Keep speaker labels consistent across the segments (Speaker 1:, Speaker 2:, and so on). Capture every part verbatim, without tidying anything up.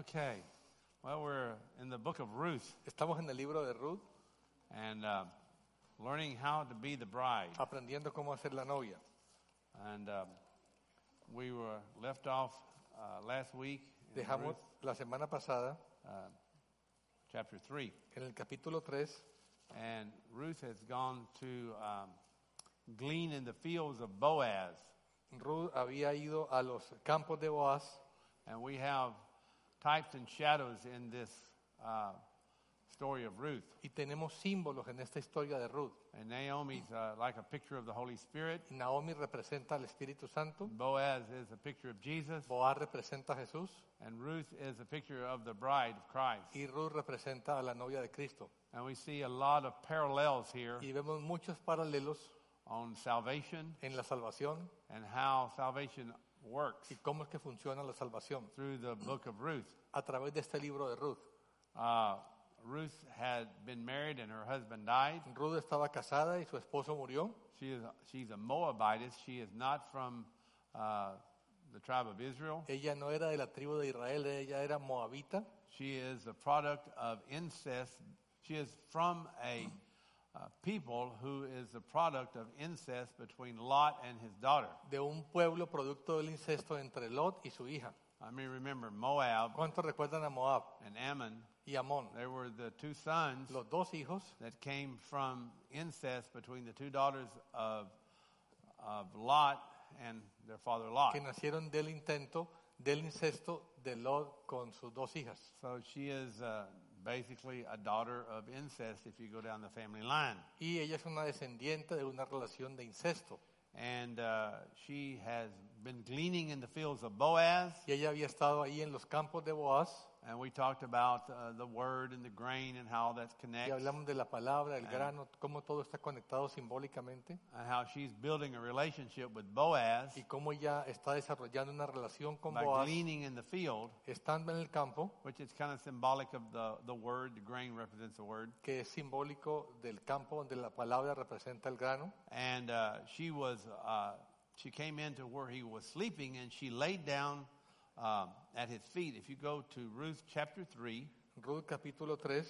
Speaker 1: Okay. Well, we're in the book of Ruth
Speaker 2: Estamos en el libro de Ruth,
Speaker 1: and uh, learning how to be the bride.
Speaker 2: aprendiendo cómo hacer la novia.
Speaker 1: And um, we were left off uh, last week in
Speaker 2: Dejamos
Speaker 1: Ruth,
Speaker 2: la semana pasada
Speaker 1: uh, chapter three.
Speaker 2: en el capítulo tres,
Speaker 1: And Ruth has gone to um, glean in the fields of Boaz.
Speaker 2: Ruth había ido a los campos de Boaz,
Speaker 1: And we have types and shadows in this uh, story of Ruth.
Speaker 2: y tenemos símbolos en esta historia de Ruth.
Speaker 1: And Naomi's uh, like a picture of the Holy Spirit.
Speaker 2: Naomi representa al Espíritu Santo,
Speaker 1: Boaz is a picture of Jesus.
Speaker 2: Boaz representa a Jesús
Speaker 1: And Ruth is a picture of the bride of Christ.
Speaker 2: y Ruth representa a la novia de Cristo.
Speaker 1: And we see a lot of parallels here
Speaker 2: Y vemos muchos paralelos
Speaker 1: on salvation
Speaker 2: en la salvación
Speaker 1: and how salvation works
Speaker 2: y cómo es que funciona la salvación
Speaker 1: through the book of Ruth.
Speaker 2: a través de este libro de Ruth.
Speaker 1: Uh, Ruth had been married and her husband died.
Speaker 2: Ruth estaba casada y su esposo murió.
Speaker 1: She is, she's a Moabitess. She is not from uh, the tribe of Israel.
Speaker 2: Ella no era de la tribu de Israel, ella era moabita.
Speaker 1: She is a product of incest. She is from a uh, people who is the product of incest between Lot and his daughter.
Speaker 2: De un pueblo producto del incesto entre Lot y su hija.
Speaker 1: I mean, remember Moab
Speaker 2: ¿Cuántos recuerdan a Moab
Speaker 1: and Ammon.
Speaker 2: y Amón?
Speaker 1: They were the two sons
Speaker 2: Los dos hijos
Speaker 1: that came from incest between the two daughters of, of Lot and their father Lot.
Speaker 2: que nacieron del intento, del incesto de Lot con sus dos hijas.
Speaker 1: So she is uh, basically a daughter of incest if you go down the family line.
Speaker 2: Y ella es una descendiente de una relación de incesto.
Speaker 1: And uh, she has been gleaning in the fields of Boaz.
Speaker 2: Y ella había estado ahí en los campos de Boaz.
Speaker 1: And we talked about uh, the word and the grain and how that's
Speaker 2: Y
Speaker 1: connected.
Speaker 2: hablamos de la palabra, el grano, cómo todo está conectado simbólicamente.
Speaker 1: And how she's building a relationship with Boaz
Speaker 2: Y cómo ella está desarrollando una relación con
Speaker 1: by
Speaker 2: Boaz,
Speaker 1: gleaning in the field,
Speaker 2: estando en el campo,
Speaker 1: which is kind of symbolic of the, the word. The grain represents the word.
Speaker 2: que es simbólico del campo donde la palabra representa el grano.
Speaker 1: And uh, she was, uh, she came into where he was sleeping and she laid down um, at his feet. If you go to Ruth chapter three,
Speaker 2: Ruth capítulo tres,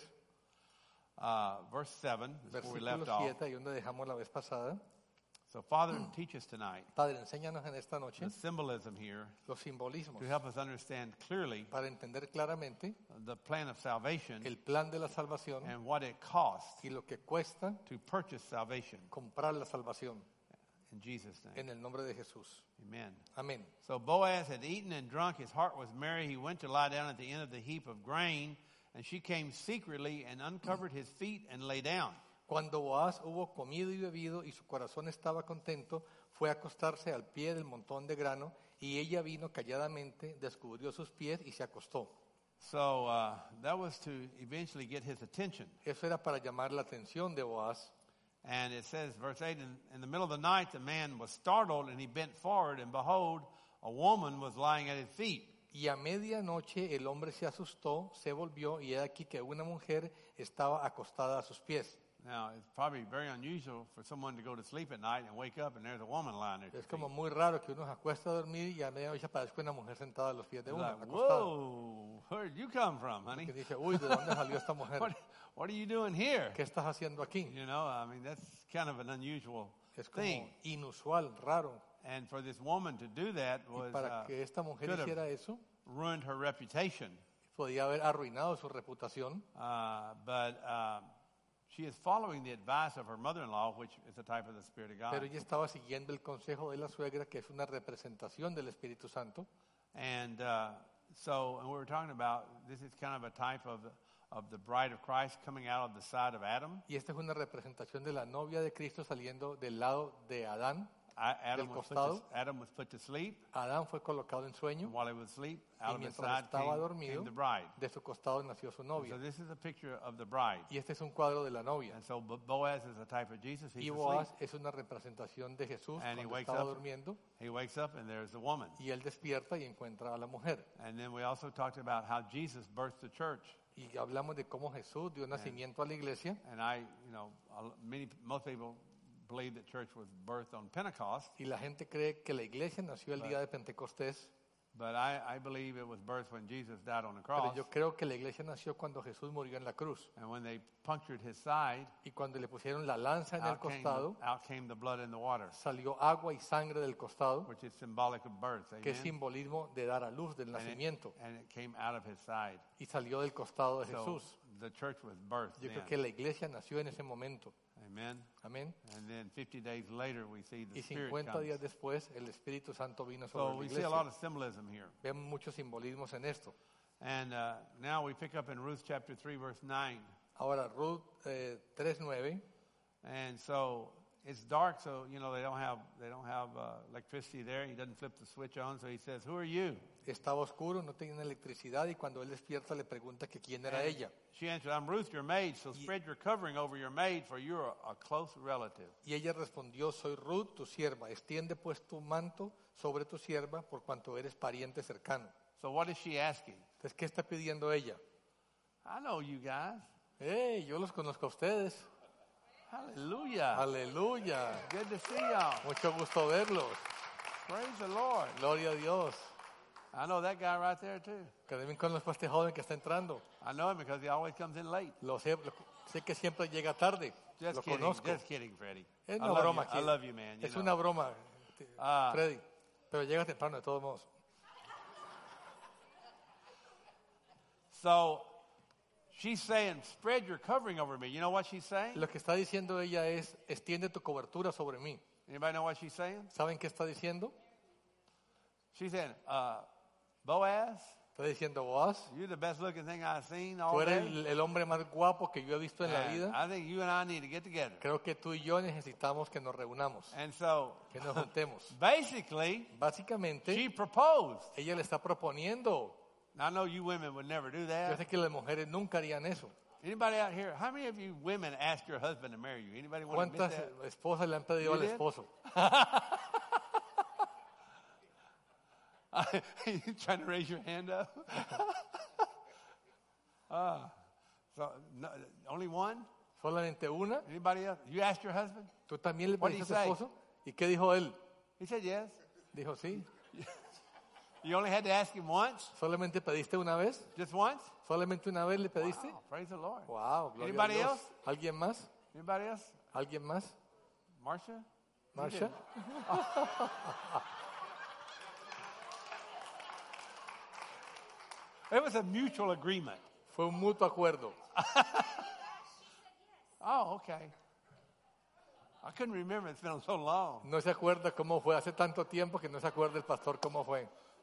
Speaker 1: uh, verse seven, is where we
Speaker 2: versículo
Speaker 1: left off.
Speaker 2: siete, ahí donde dejamos la vez pasada.
Speaker 1: So Father, teach us tonight
Speaker 2: Padre, enséñanos en esta noche
Speaker 1: the symbolism here
Speaker 2: los simbolismos
Speaker 1: to help us understand clearly
Speaker 2: para entender claramente
Speaker 1: the plan of salvation
Speaker 2: el plan de la salvación
Speaker 1: and what it costs
Speaker 2: y lo que cuesta
Speaker 1: to purchase salvation.
Speaker 2: comprar la salvación.
Speaker 1: In Jesus' name,
Speaker 2: En el nombre de Jesús.
Speaker 1: amen.
Speaker 2: Amén.
Speaker 1: So Boaz had eaten and drunk, his heart was merry. He went to lie down at the end of the heap of grain, and she came secretly and uncovered his feet and lay down.
Speaker 2: Cuando Boaz hubo comido y bebido y su corazón estaba contento, fue a acostarse al pie del montón de grano y ella vino calladamente, descubrió sus pies y se acostó.
Speaker 1: So uh, that was to eventually get his attention.
Speaker 2: Eso era para llamar la atención de Boaz.
Speaker 1: And it says, verse eight, in, in the middle of the night, the man was startled, and he bent forward, and behold, a woman was lying at his feet.
Speaker 2: Y a medianoche el hombre se asustó, se volvió y he aquí que una mujer estaba acostada a sus pies.
Speaker 1: Now, it's probably very unusual for someone to go to sleep at night and wake up, and there's a woman lying at
Speaker 2: Es
Speaker 1: his feet.
Speaker 2: como muy raro que uno se acuesta a dormir y a medianoche aparezca una mujer sentada a los pies de
Speaker 1: You're
Speaker 2: uno,
Speaker 1: like,
Speaker 2: acostada.
Speaker 1: whoa, where did you come from, honey?
Speaker 2: Que dice, uy, ¿de dónde salió esta mujer?
Speaker 1: What, what are you doing here?
Speaker 2: ¿Qué estás haciendo aquí?
Speaker 1: You know, I mean, that's kind of an unusual
Speaker 2: Es como
Speaker 1: thing.
Speaker 2: inusual, raro.
Speaker 1: And for this woman to do that
Speaker 2: Y
Speaker 1: was
Speaker 2: para
Speaker 1: uh,
Speaker 2: que esta mujer
Speaker 1: could have
Speaker 2: hiciera eso,
Speaker 1: ruined her reputation.
Speaker 2: podía haber arruinado su reputación.
Speaker 1: Uh, but uh, she is following the advice of her mother-in-law, which is a type of the Spirit of God.
Speaker 2: Pero ella estaba siguiendo el consejo de la suegra, que es una representación del Espíritu Santo.
Speaker 1: And uh, so, and we were talking about, this is kind of a type of, of the bride of Christ coming out of the side of Adam.
Speaker 2: Y esta es una representación de la novia de Cristo saliendo del lado de Adán.
Speaker 1: I, Adam,
Speaker 2: Del
Speaker 1: was put
Speaker 2: costado.
Speaker 1: to, Adam was put to sleep.
Speaker 2: Adán fue colocado en
Speaker 1: And
Speaker 2: sueño
Speaker 1: while he was asleep,
Speaker 2: y
Speaker 1: out of his
Speaker 2: mientras
Speaker 1: side
Speaker 2: estaba
Speaker 1: came,
Speaker 2: dormido,
Speaker 1: came the bride.
Speaker 2: de su costado nació su novia.
Speaker 1: So this is a picture of the bride.
Speaker 2: Y este es un cuadro de la novia.
Speaker 1: And so Bo- Boaz is a type of Jesus. He's
Speaker 2: Y
Speaker 1: asleep.
Speaker 2: Boaz es una representación de Jesús
Speaker 1: And he
Speaker 2: cuando
Speaker 1: wakes
Speaker 2: estaba
Speaker 1: up.
Speaker 2: durmiendo.
Speaker 1: He wakes up and there's the woman.
Speaker 2: Y él despierta y encuentra a la mujer.
Speaker 1: And then we also talked about how Jesus birthed the church.
Speaker 2: Y hablamos de cómo Jesús dio nacimiento a la iglesia.
Speaker 1: And I, you know, a- many, most people believe that church was birthed on Pentecost.
Speaker 2: Y la gente cree que la iglesia nació el día de Pentecostés.
Speaker 1: But I, I believe it was birthed when Jesus died on the
Speaker 2: Pero
Speaker 1: cross.
Speaker 2: yo creo que la iglesia nació cuando Jesús murió en la cruz.
Speaker 1: And when they punctured his side,
Speaker 2: Y cuando le pusieron la lanza en el
Speaker 1: out came,
Speaker 2: costado,
Speaker 1: the, out came the blood and the water,
Speaker 2: salió agua y sangre del costado,
Speaker 1: which is symbolic of birth.
Speaker 2: que es
Speaker 1: Amen?
Speaker 2: simbolismo de dar a luz, del
Speaker 1: And it,
Speaker 2: nacimiento.
Speaker 1: and it came out of his side.
Speaker 2: Y salió del costado de
Speaker 1: So
Speaker 2: Jesús.
Speaker 1: the church was birthed
Speaker 2: Yo creo
Speaker 1: then.
Speaker 2: que la iglesia nació en ese momento.
Speaker 1: Amen.
Speaker 2: Amén.
Speaker 1: And then fifty days later, we see the
Speaker 2: Y
Speaker 1: Spirit
Speaker 2: cincuenta
Speaker 1: comes.
Speaker 2: días después, el Espíritu Santo vino
Speaker 1: So
Speaker 2: sobre la
Speaker 1: we see a lot
Speaker 2: iglesia.
Speaker 1: of symbolism here.
Speaker 2: Vemos muchos simbolismos en esto.
Speaker 1: And uh, now we pick up in Ruth chapter three, verse nine.
Speaker 2: Ahora, Ruth eh, tres nueve.
Speaker 1: And so it's dark, so you know they don't have they don't have uh, electricity there. He doesn't flip the switch on, so he says, "Who are you?"
Speaker 2: Estaba oscuro, no tenía electricidad, y cuando él despierta le pregunta que quién era
Speaker 1: And
Speaker 2: ella.
Speaker 1: she answered, "I'm Ruth, your maid. So spread your covering over your maid, for you're a, a close relative."
Speaker 2: Y ella respondió, soy Ruth, tu sierva. Extiende pues tu manto sobre tu sierva, por cuanto eres pariente cercano.
Speaker 1: So what is she asking?
Speaker 2: Entonces, ¿qué está pidiendo ella?
Speaker 1: I know you guys.
Speaker 2: ¡Hey, yo los conozco a ustedes!
Speaker 1: Hallelujah.
Speaker 2: ¡Aleluya!
Speaker 1: Good to see y'all.
Speaker 2: Mucho gusto verlos.
Speaker 1: Praise the Lord.
Speaker 2: Gloria a Dios.
Speaker 1: I know that guy right there too.
Speaker 2: Que también conozco a este joven que está entrando.
Speaker 1: I know him because he always comes in late.
Speaker 2: Lo sé, lo- sé que siempre llega tarde.
Speaker 1: Just
Speaker 2: Lo
Speaker 1: kidding.
Speaker 2: conozco.
Speaker 1: Just kidding, Freddie.
Speaker 2: Es
Speaker 1: I
Speaker 2: una
Speaker 1: love
Speaker 2: broma.
Speaker 1: you. I
Speaker 2: que-
Speaker 1: love you, man. You
Speaker 2: es
Speaker 1: know.
Speaker 2: una broma,
Speaker 1: Ah.
Speaker 2: Freddy. Pero llega temprano de todos modos.
Speaker 1: So she's saying, spread your covering over me. You know what she's saying?
Speaker 2: Lo que está diciendo ella es, extiende tu cobertura sobre mí.
Speaker 1: Anybody know what she's saying?
Speaker 2: ¿Saben qué está diciendo?
Speaker 1: She's saying, uh, Boaz,
Speaker 2: Está diciendo, Boaz,
Speaker 1: you're the best looking thing I've seen all
Speaker 2: tú eres
Speaker 1: day.
Speaker 2: el, el hombre más guapo que yo he visto en la
Speaker 1: And
Speaker 2: vida.
Speaker 1: I think you and I need to get together.
Speaker 2: Creo que tú y yo necesitamos que nos reunamos,
Speaker 1: And so
Speaker 2: que nos juntemos.
Speaker 1: basically,
Speaker 2: Básicamente,
Speaker 1: she proposed.
Speaker 2: ella le está proponiendo.
Speaker 1: Now, I know you women would never do
Speaker 2: Yo
Speaker 1: that.
Speaker 2: sé que las mujeres nunca harían eso.
Speaker 1: Anybody out here, how many of you women asked your husband to marry you? Anybody want to
Speaker 2: ¿Cuántas
Speaker 1: admit that?
Speaker 2: esposas le han pedido
Speaker 1: You
Speaker 2: al
Speaker 1: did?
Speaker 2: esposo?
Speaker 1: You trying to raise your hand up? Ah, so no, only one?
Speaker 2: ¿Solamente una?
Speaker 1: Anybody else? You asked your husband?
Speaker 2: ¿Tú también le
Speaker 1: What did
Speaker 2: pediste
Speaker 1: he
Speaker 2: a tu
Speaker 1: say?
Speaker 2: esposo? ¿Y qué dijo él?
Speaker 1: He said yes.
Speaker 2: Dijo, sí.
Speaker 1: You only had to ask him once?
Speaker 2: ¿Solamente pediste una vez?
Speaker 1: Just once?
Speaker 2: ¿Solamente una vez le pediste?
Speaker 1: Wow, praise the Lord.
Speaker 2: Wow, gloria a
Speaker 1: Anybody
Speaker 2: Dios.
Speaker 1: else?
Speaker 2: ¿Alguien más?
Speaker 1: Anybody else?
Speaker 2: ¿Alguien más?
Speaker 1: Marcia?
Speaker 2: ¿Marsha?
Speaker 1: It was a mutual agreement.
Speaker 2: Fue un mutuo acuerdo.
Speaker 1: Oh, okay. I couldn't remember. It's been so long.
Speaker 2: No se acuerda cómo fue. Hace tanto tiempo que no se acuerda el pastor cómo fue.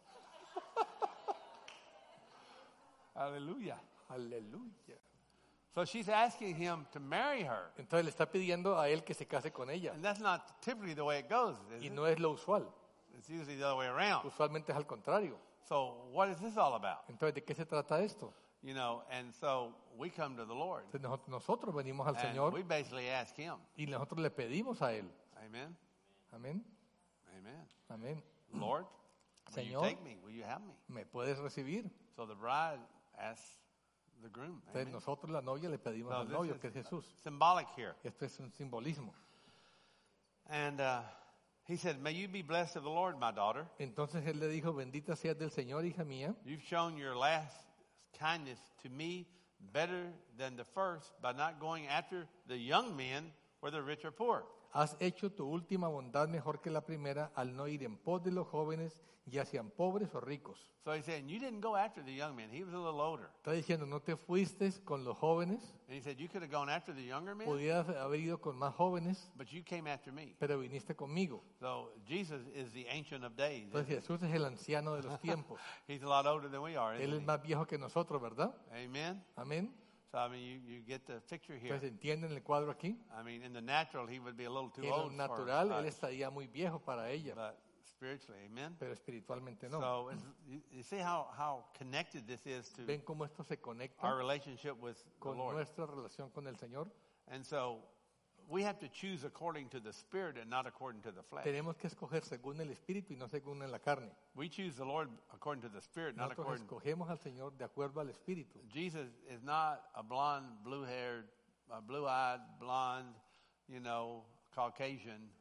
Speaker 1: Hallelujah.
Speaker 2: Aleluya.
Speaker 1: So she's asking him to marry her.
Speaker 2: Entonces le está pidiendo a él que se case con ella.
Speaker 1: And that's not typically the way it goes, is
Speaker 2: Y
Speaker 1: it?
Speaker 2: no es lo usual.
Speaker 1: It's usually the other way around.
Speaker 2: Usualmente es al contrario.
Speaker 1: So what is this all about?
Speaker 2: Entonces, ¿de qué se trata esto?
Speaker 1: You know, and so we come to the Lord.
Speaker 2: Entonces, nos- nosotros venimos al
Speaker 1: And
Speaker 2: Señor
Speaker 1: we basically ask him.
Speaker 2: y nosotros le pedimos a Él.
Speaker 1: Amen.
Speaker 2: Amén.
Speaker 1: Amen.
Speaker 2: Amén.
Speaker 1: Lord, will you
Speaker 2: Señor.
Speaker 1: take me? Will you have me?
Speaker 2: ¿Me puedes recibir?
Speaker 1: So the bride asks the groom.
Speaker 2: Entonces
Speaker 1: Amen.
Speaker 2: nosotros la novia le pedimos
Speaker 1: So
Speaker 2: al
Speaker 1: this
Speaker 2: novio,
Speaker 1: is
Speaker 2: que es Jesús.
Speaker 1: symbolic here.
Speaker 2: Esto es un simbolismo.
Speaker 1: And uh, he said, may you be blessed of the Lord, my daughter.
Speaker 2: Entonces él le dijo, bendita seas del Señor, hija mía.
Speaker 1: You've shown your last kindness to me better than the first by not going after the young men, whether rich or poor.
Speaker 2: Has hecho tu última bondad mejor que la primera al no ir en pos de los jóvenes, ya sean pobres o ricos.
Speaker 1: So he's saying, you didn't go after the young men. He was a little older.
Speaker 2: Está diciendo, no te fuiste con los jóvenes,
Speaker 1: And he said, you could have gone after the younger men,
Speaker 2: pudieras haber ido con más jóvenes,
Speaker 1: but you came after me.
Speaker 2: pero viniste conmigo.
Speaker 1: So Jesus is the Ancient of Days.
Speaker 2: Entonces Jesús es el anciano de los tiempos.
Speaker 1: He's a lot older than we are,
Speaker 2: Él es
Speaker 1: isn't he?
Speaker 2: más viejo que nosotros, ¿verdad?
Speaker 1: Amen.
Speaker 2: Amén.
Speaker 1: So I mean, you, you get the picture here.
Speaker 2: Entonces entienden el cuadro aquí.
Speaker 1: I mean, in the natural, he would be a little too
Speaker 2: En lo
Speaker 1: old
Speaker 2: natural,
Speaker 1: for
Speaker 2: él
Speaker 1: us,
Speaker 2: estaría muy viejo para ella,
Speaker 1: but spiritually, amen.
Speaker 2: pero espiritualmente no.
Speaker 1: So it's, you, you see how, how connected this is to
Speaker 2: ¿Ven cómo esto se
Speaker 1: our
Speaker 2: conecta
Speaker 1: relationship with the
Speaker 2: con
Speaker 1: Lord.
Speaker 2: nuestra relación con el Señor?
Speaker 1: And so we have to choose according to the Spirit and not according to the flesh.
Speaker 2: Tenemos que escoger según el Espíritu y no según en la carne.
Speaker 1: We choose the Lord according to the Spirit, not
Speaker 2: Nosotros
Speaker 1: according.
Speaker 2: escogemos al Señor de acuerdo al Espíritu.
Speaker 1: Jesus is not a blonde, blue-haired, uh, blue-eyed, blonde, you know, Caucasian.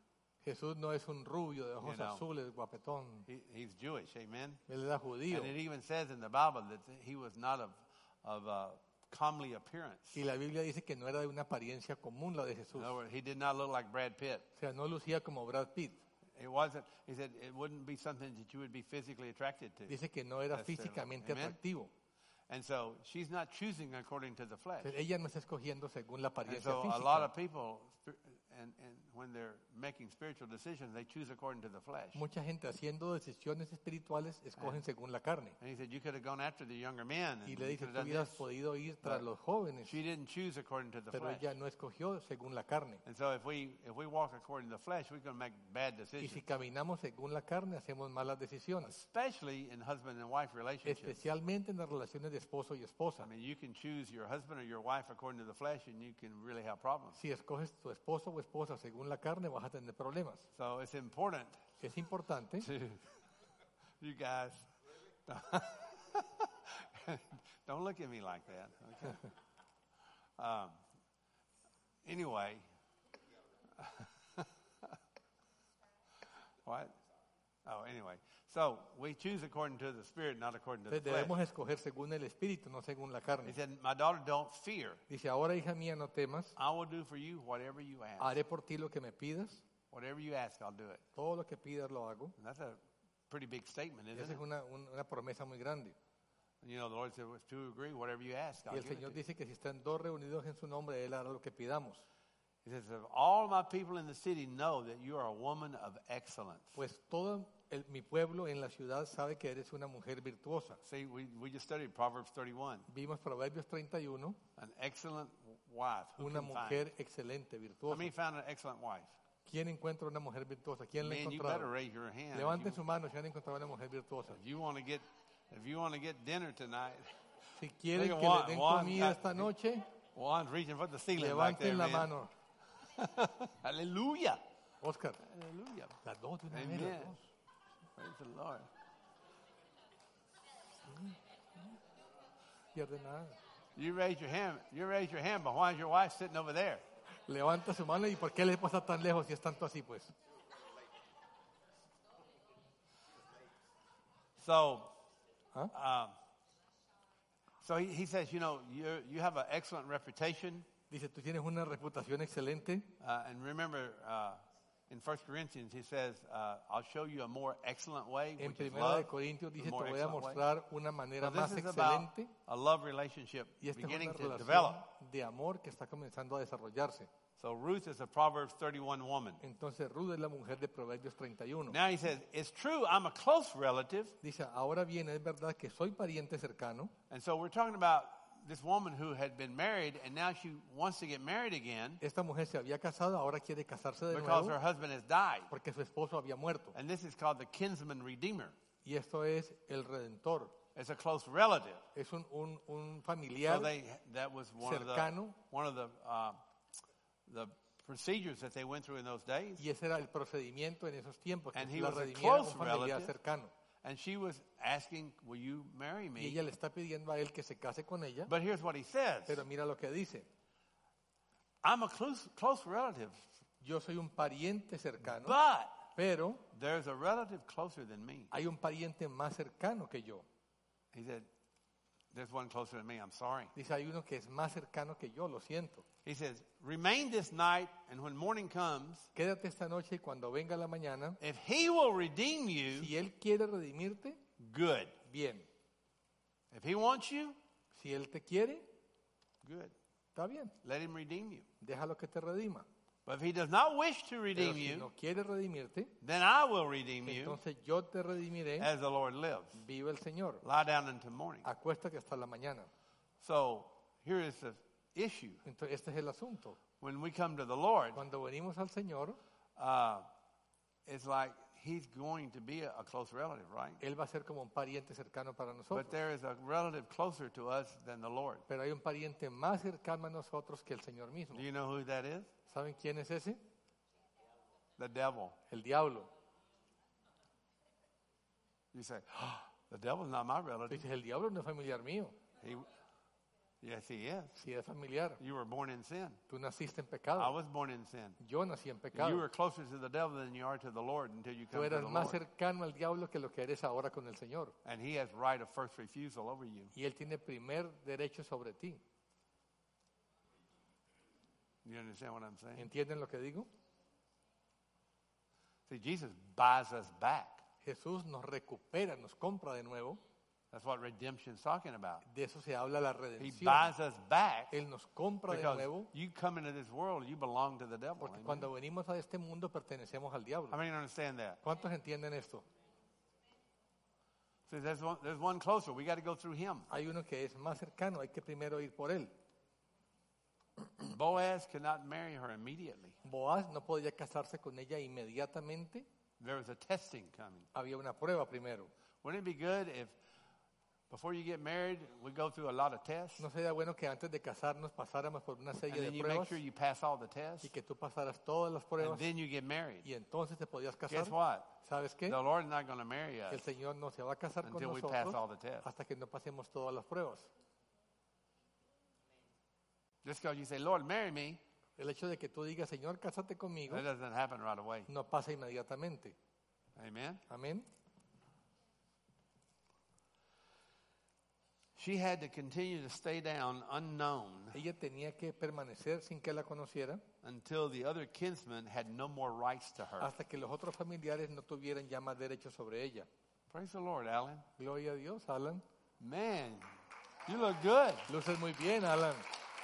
Speaker 2: Jesús no es un rubio de ojos
Speaker 1: You know.
Speaker 2: azules, guapetón.
Speaker 1: He, he's Jewish, amen?
Speaker 2: Él era judío.
Speaker 1: And it even says in the Bible that he was not of, of uh, comely appearance.
Speaker 2: Y la Biblia dice que no era de una apariencia común la de Jesús.
Speaker 1: In other words, he did not look like Brad Pitt.
Speaker 2: O sea, no lucía como Brad Pitt.
Speaker 1: It wasn't, he said, it wouldn't be something that you would be physically attracted to.
Speaker 2: Dice que no era
Speaker 1: Necessarily.
Speaker 2: físicamente
Speaker 1: Amen?
Speaker 2: atractivo.
Speaker 1: And so she's not choosing according to the flesh.
Speaker 2: Entonces, ella no está escogiendo según la
Speaker 1: And
Speaker 2: apariencia
Speaker 1: so a lot
Speaker 2: física.
Speaker 1: of people, and, and when they're making spiritual decisions, they choose according to the flesh.
Speaker 2: Mucha gente haciendo decisiones espirituales escogen según la carne.
Speaker 1: And he said, you could have gone after the younger men. And
Speaker 2: Y le
Speaker 1: you
Speaker 2: dice,
Speaker 1: could
Speaker 2: tú
Speaker 1: have done
Speaker 2: hubieras
Speaker 1: this.
Speaker 2: podido ir tras los jóvenes,
Speaker 1: She didn't choose according to the
Speaker 2: pero
Speaker 1: flesh.
Speaker 2: ella no escogió según la carne.
Speaker 1: And so if we if we walk according to the flesh, we're going to make bad
Speaker 2: Y si
Speaker 1: decisions,
Speaker 2: caminamos según la carne, hacemos malas decisiones,
Speaker 1: especially in husband and wife relationships.
Speaker 2: especialmente en las relaciones de esposo y esposa.
Speaker 1: I mean, you can choose your husband or your wife according to the flesh, and you can really have problems.
Speaker 2: Si escoges tu esposo o esposa según la carne, vas a tener problemas.
Speaker 1: So it's important
Speaker 2: Es importante,
Speaker 1: to you guys. Don't look at me like that. Okay. Um, anyway, what? Oh, anyway. So we choose according to the spirit, not according to the
Speaker 2: entonces
Speaker 1: flesh.
Speaker 2: debemos escoger según el espíritu, no según la
Speaker 1: He
Speaker 2: carne.
Speaker 1: said, "My daughter, don't fear.
Speaker 2: Dice, ahora hija mía, no temas,
Speaker 1: I will do for you whatever you ask.
Speaker 2: haré por ti lo que me pidas,
Speaker 1: Whatever you ask, I'll do it."
Speaker 2: todo lo que pidas lo hago.
Speaker 1: And that's a pretty big statement, isn't
Speaker 2: Esa
Speaker 1: it?
Speaker 2: es una, un- una promesa muy grande.
Speaker 1: You know, the Lord said, "Well, to agree, whatever you ask,
Speaker 2: Y
Speaker 1: I'll
Speaker 2: el
Speaker 1: give it
Speaker 2: Señor
Speaker 1: to you."
Speaker 2: dice que si están dos reunidos en su nombre, Él hará lo que pidamos.
Speaker 1: He says, "If all my people in the city know that you are a woman of excellence."
Speaker 2: Pues todo el- mi pueblo en la ciudad sabe que eres una mujer virtuosa.
Speaker 1: See, we, we just studied Proverbs thirty-one.
Speaker 2: Vimos Proverbios treinta y uno,
Speaker 1: An excellent wife. Who
Speaker 2: una
Speaker 1: can find?
Speaker 2: mujer excelente,
Speaker 1: How
Speaker 2: virtuosa.
Speaker 1: many found an excellent wife?
Speaker 2: ¿Quién encuentra una mujer virtuosa? ¿Quién la ha
Speaker 1: Man, you better
Speaker 2: encontrado?
Speaker 1: raise your hand.
Speaker 2: Levanten
Speaker 1: If
Speaker 2: su mano si han encontrado una mujer virtuosa.
Speaker 1: you, if you want to get, if you want to get dinner tonight,
Speaker 2: Si quieren
Speaker 1: Look at
Speaker 2: que
Speaker 1: Juan-
Speaker 2: les den
Speaker 1: Juan
Speaker 2: comida
Speaker 1: got-
Speaker 2: esta noche,
Speaker 1: Juan's reaching for the ceiling back there,
Speaker 2: levanten la
Speaker 1: man.
Speaker 2: mano.
Speaker 1: Hallelujah.
Speaker 2: Oscar,
Speaker 1: Hallelujah.
Speaker 2: las dos de una vez,
Speaker 1: Amen.
Speaker 2: las dos.
Speaker 1: Praise the Lord.
Speaker 2: Pierde nada.
Speaker 1: You raise your hand. You raise your hand, but why is your wife sitting over there?
Speaker 2: Levanta su mano y ¿por qué le pasa tan lejos si es tanto así, pues?
Speaker 1: So,
Speaker 2: Huh?
Speaker 1: um, so he, he says, you know, you you have an excellent reputation.
Speaker 2: Dice, tú tienes una reputación excelente.
Speaker 1: Uh, and remember, uh, in First Corinthians, he says, uh, "I'll show you a more excellent way,
Speaker 2: En
Speaker 1: which is
Speaker 2: Primera de
Speaker 1: love."
Speaker 2: Corintios
Speaker 1: the
Speaker 2: dice, te
Speaker 1: more
Speaker 2: voy a
Speaker 1: excellent way.
Speaker 2: mostrar una manera
Speaker 1: So
Speaker 2: más
Speaker 1: this is about
Speaker 2: excelente.
Speaker 1: a love relationship
Speaker 2: Y esta es
Speaker 1: beginning
Speaker 2: una
Speaker 1: to
Speaker 2: relación
Speaker 1: develop.
Speaker 2: de amor que está comenzando a desarrollarse.
Speaker 1: So Ruth is a Proverbs thirty-one woman.
Speaker 2: Entonces Ruth es la mujer de Proverbios treinta y uno.
Speaker 1: Now he says, "It's true, I'm a close relative."
Speaker 2: Dice, ahora bien, es verdad que soy pariente cercano.
Speaker 1: And so we're talking about this woman who had been married, and now she wants to get married again
Speaker 2: Esta mujer se había casado, ahora quiere casarse de
Speaker 1: because
Speaker 2: nuevo
Speaker 1: her husband has died.
Speaker 2: porque su esposo había muerto.
Speaker 1: And this is called the kinsman redeemer.
Speaker 2: Y esto es el Redentor.
Speaker 1: It's a close relative.
Speaker 2: Es un, un, un
Speaker 1: So
Speaker 2: familiar.
Speaker 1: they that was one of the
Speaker 2: cercano.
Speaker 1: one of the uh, the procedures that they went through in those days.
Speaker 2: Y ese era el procedimiento en esos tiempos, que
Speaker 1: And he
Speaker 2: la
Speaker 1: was a
Speaker 2: redimiera un
Speaker 1: close
Speaker 2: familiar
Speaker 1: relative.
Speaker 2: cercano.
Speaker 1: And she was asking, "Will you marry
Speaker 2: Y
Speaker 1: me?"
Speaker 2: ella le está pidiendo a él que se case con ella,
Speaker 1: But here's what he says:
Speaker 2: pero mira lo que dice.
Speaker 1: "I'm a close close relative,
Speaker 2: Yo soy un pariente cercano,
Speaker 1: but
Speaker 2: pero
Speaker 1: there's a relative closer than me."
Speaker 2: hay un pariente más cercano que yo.
Speaker 1: He said, "There's one closer than me. I'm sorry."
Speaker 2: Dice, hay uno que es más cercano que yo, lo siento.
Speaker 1: He says, "Remain this night, and when morning comes,
Speaker 2: Quédate esta noche y cuando venga la mañana,
Speaker 1: if he will redeem you,
Speaker 2: si él quiere redimirte,
Speaker 1: good.
Speaker 2: bien.
Speaker 1: If he wants you,
Speaker 2: Si él te quiere,
Speaker 1: good.
Speaker 2: está bien.
Speaker 1: Let him redeem you.
Speaker 2: Déjalo que te redima.
Speaker 1: But if he does not wish to
Speaker 2: Pero
Speaker 1: redeem
Speaker 2: si
Speaker 1: you,
Speaker 2: no quiere redimirte,
Speaker 1: then I will redeem you,
Speaker 2: entonces yo te redimiré.
Speaker 1: as the Lord lives.
Speaker 2: Viva el Señor.
Speaker 1: Lie down until morning."
Speaker 2: Acuéstate hasta la mañana.
Speaker 1: So here is the issue.
Speaker 2: Entonces, este es el asunto.
Speaker 1: When we come to the Lord,
Speaker 2: Cuando venimos al Señor,
Speaker 1: uh, it's like he's going to be a, a close relative, right?
Speaker 2: Él va a ser como un pariente cercano para nosotros.
Speaker 1: But there is a relative closer to us than the Lord.
Speaker 2: Pero hay un pariente más cercano a nosotros que el Señor mismo.
Speaker 1: Do you know who that is?
Speaker 2: ¿Saben quién es ese?
Speaker 1: The devil.
Speaker 2: El diablo.
Speaker 1: You say, "Oh, the devil's not my relative."
Speaker 2: Dices, el diablo no es familiar mío.
Speaker 1: He, Yes, he is.
Speaker 2: Sí es familiar.
Speaker 1: You were born in sin.
Speaker 2: Tú naciste en
Speaker 1: I
Speaker 2: pecado.
Speaker 1: was born in sin.
Speaker 2: Yo nací en
Speaker 1: You
Speaker 2: pecado.
Speaker 1: were closer to the devil than you are to the Lord until you
Speaker 2: Tú
Speaker 1: come to
Speaker 2: eras
Speaker 1: the
Speaker 2: más
Speaker 1: Lord.
Speaker 2: cercano al diablo que lo que eres ahora con el Señor.
Speaker 1: And he has right of first refusal over you.
Speaker 2: Y Él tiene primer derecho sobre ti.
Speaker 1: You understand what I'm saying?
Speaker 2: ¿Entienden lo que digo?
Speaker 1: See, Jesus buys us back.
Speaker 2: Jesús nos recupera, nos compra de nuevo.
Speaker 1: That's what redemption's talking about.
Speaker 2: De eso se habla la
Speaker 1: He
Speaker 2: redención.
Speaker 1: buys us back
Speaker 2: Él nos compra de
Speaker 1: because
Speaker 2: nuevo
Speaker 1: you come into this world, you belong to the devil.
Speaker 2: porque
Speaker 1: Amen?
Speaker 2: cuando venimos a este mundo pertenecemos al diablo.
Speaker 1: How many understand that?
Speaker 2: ¿Cuántos entienden esto?
Speaker 1: See, there's one, there's one closer. We got to go through him.
Speaker 2: Hay uno que es más cercano, hay que primero ir por él.
Speaker 1: Boaz could not marry her immediately.
Speaker 2: Boaz no podía casarse con ella inmediatamente,
Speaker 1: There was a testing coming.
Speaker 2: había una prueba primero.
Speaker 1: Wouldn't it be good if before you get married, we go through a lot of tests?
Speaker 2: ¿No sería bueno que antes de casarnos pasáramos por una
Speaker 1: And
Speaker 2: serie
Speaker 1: then
Speaker 2: de
Speaker 1: you make
Speaker 2: pruebas
Speaker 1: sure you pass all the tests.
Speaker 2: y que tú pasaras todas las
Speaker 1: And
Speaker 2: pruebas
Speaker 1: then you get married.
Speaker 2: y entonces te podías casar?
Speaker 1: Guess what?
Speaker 2: ¿Sabes qué?
Speaker 1: The Lord's not going to marry
Speaker 2: El
Speaker 1: us
Speaker 2: Señor no se va a casar con
Speaker 1: until we pass all
Speaker 2: nosotros
Speaker 1: the tests.
Speaker 2: hasta que no pasemos todas las pruebas.
Speaker 1: Just because you say, Lord, marry me,
Speaker 2: El hecho de que tú digas, Señor, cásate conmigo,
Speaker 1: that doesn't happen right away.
Speaker 2: no pasa inmediatamente.
Speaker 1: Amen?
Speaker 2: Amén.
Speaker 1: She had to continue to stay down unknown
Speaker 2: Ella tenía que permanecer sin que la conociera
Speaker 1: until the other kinsmen had no more rights to her.
Speaker 2: hasta que los otros familiares no tuvieran ya más derechos sobre ella.
Speaker 1: Praise the Lord, Alan.
Speaker 2: Gloria a Dios, Alan.
Speaker 1: Man, you look good.
Speaker 2: Luces muy bien, Alan.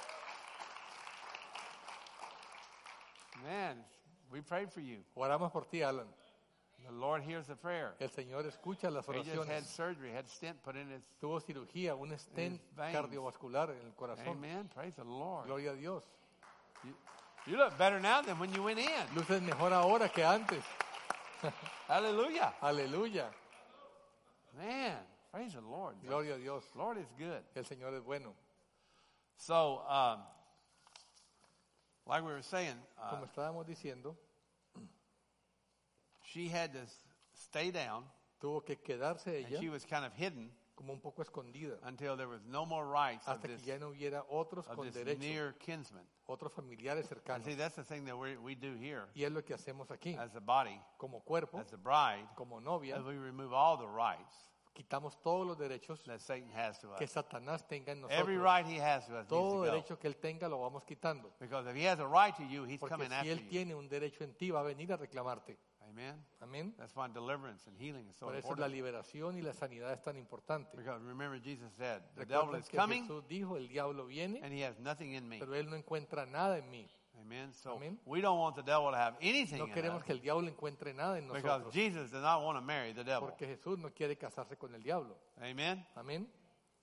Speaker 1: Man, we prayed for you.
Speaker 2: Oramos por ti, Alan.
Speaker 1: The Lord hears the prayer.
Speaker 2: El Señor escucha las
Speaker 1: He just had
Speaker 2: oraciones.
Speaker 1: surgery, had stent put in his.
Speaker 2: Tuvo cirugía, un stent
Speaker 1: veins.
Speaker 2: cardiovascular en el corazón.
Speaker 1: Amen. Praise the Lord.
Speaker 2: Gloria a Dios.
Speaker 1: You, you look better now than when you went in.
Speaker 2: Luces mejor ahora que antes.
Speaker 1: Hallelujah.
Speaker 2: Aleluya.
Speaker 1: Man, praise the Lord.
Speaker 2: Gloria a Dios.
Speaker 1: Lord is good.
Speaker 2: El Señor es bueno.
Speaker 1: So, um, like we were saying, uh,
Speaker 2: Como estábamos diciendo,
Speaker 1: she had to s- stay down,
Speaker 2: tuvo que quedarse
Speaker 1: and she
Speaker 2: ella
Speaker 1: was kind of hidden
Speaker 2: como un poco escondida
Speaker 1: until there was no more rights of
Speaker 2: hasta que
Speaker 1: this,
Speaker 2: ya no hubiera otros
Speaker 1: of
Speaker 2: con
Speaker 1: this
Speaker 2: derecho,
Speaker 1: near kinsman.
Speaker 2: otros familiares
Speaker 1: And
Speaker 2: cercanos.
Speaker 1: see, that's the thing that we, we do here
Speaker 2: Y es lo que hacemos aquí.
Speaker 1: as a body,
Speaker 2: Como cuerpo,
Speaker 1: as a bride,
Speaker 2: como novia,
Speaker 1: as we remove all the rights
Speaker 2: quitamos todos los derechos
Speaker 1: that Satan has to
Speaker 2: que
Speaker 1: us.
Speaker 2: Satanás tenga en
Speaker 1: Every
Speaker 2: nosotros.
Speaker 1: right he has to us needs to
Speaker 2: Todo
Speaker 1: go.
Speaker 2: derecho que él tenga lo vamos quitando.
Speaker 1: Because if he has a right to you, he's
Speaker 2: Porque
Speaker 1: coming
Speaker 2: si
Speaker 1: after
Speaker 2: él
Speaker 1: you.
Speaker 2: tiene un derecho en ti, va a venir a reclamarte.
Speaker 1: Amen?
Speaker 2: Amén.
Speaker 1: That's why deliverance and healing is so
Speaker 2: Por eso la
Speaker 1: important.
Speaker 2: liberación y la sanidad es tan importante.
Speaker 1: Because remember, Jesus said, the devil
Speaker 2: Recuerden
Speaker 1: is
Speaker 2: que
Speaker 1: coming
Speaker 2: Jesús dijo, el diablo viene,
Speaker 1: and he has nothing in me.
Speaker 2: pero él no encuentra nada en mí.
Speaker 1: Amen. So
Speaker 2: Amen.
Speaker 1: we don't want the devil to have anything
Speaker 2: No
Speaker 1: in
Speaker 2: queremos
Speaker 1: us
Speaker 2: que el diablo encuentre nada en
Speaker 1: because
Speaker 2: nosotros.
Speaker 1: Jesus does not want to marry the devil.
Speaker 2: Porque Jesús no quiere casarse con el diablo.
Speaker 1: Amen.
Speaker 2: Amén.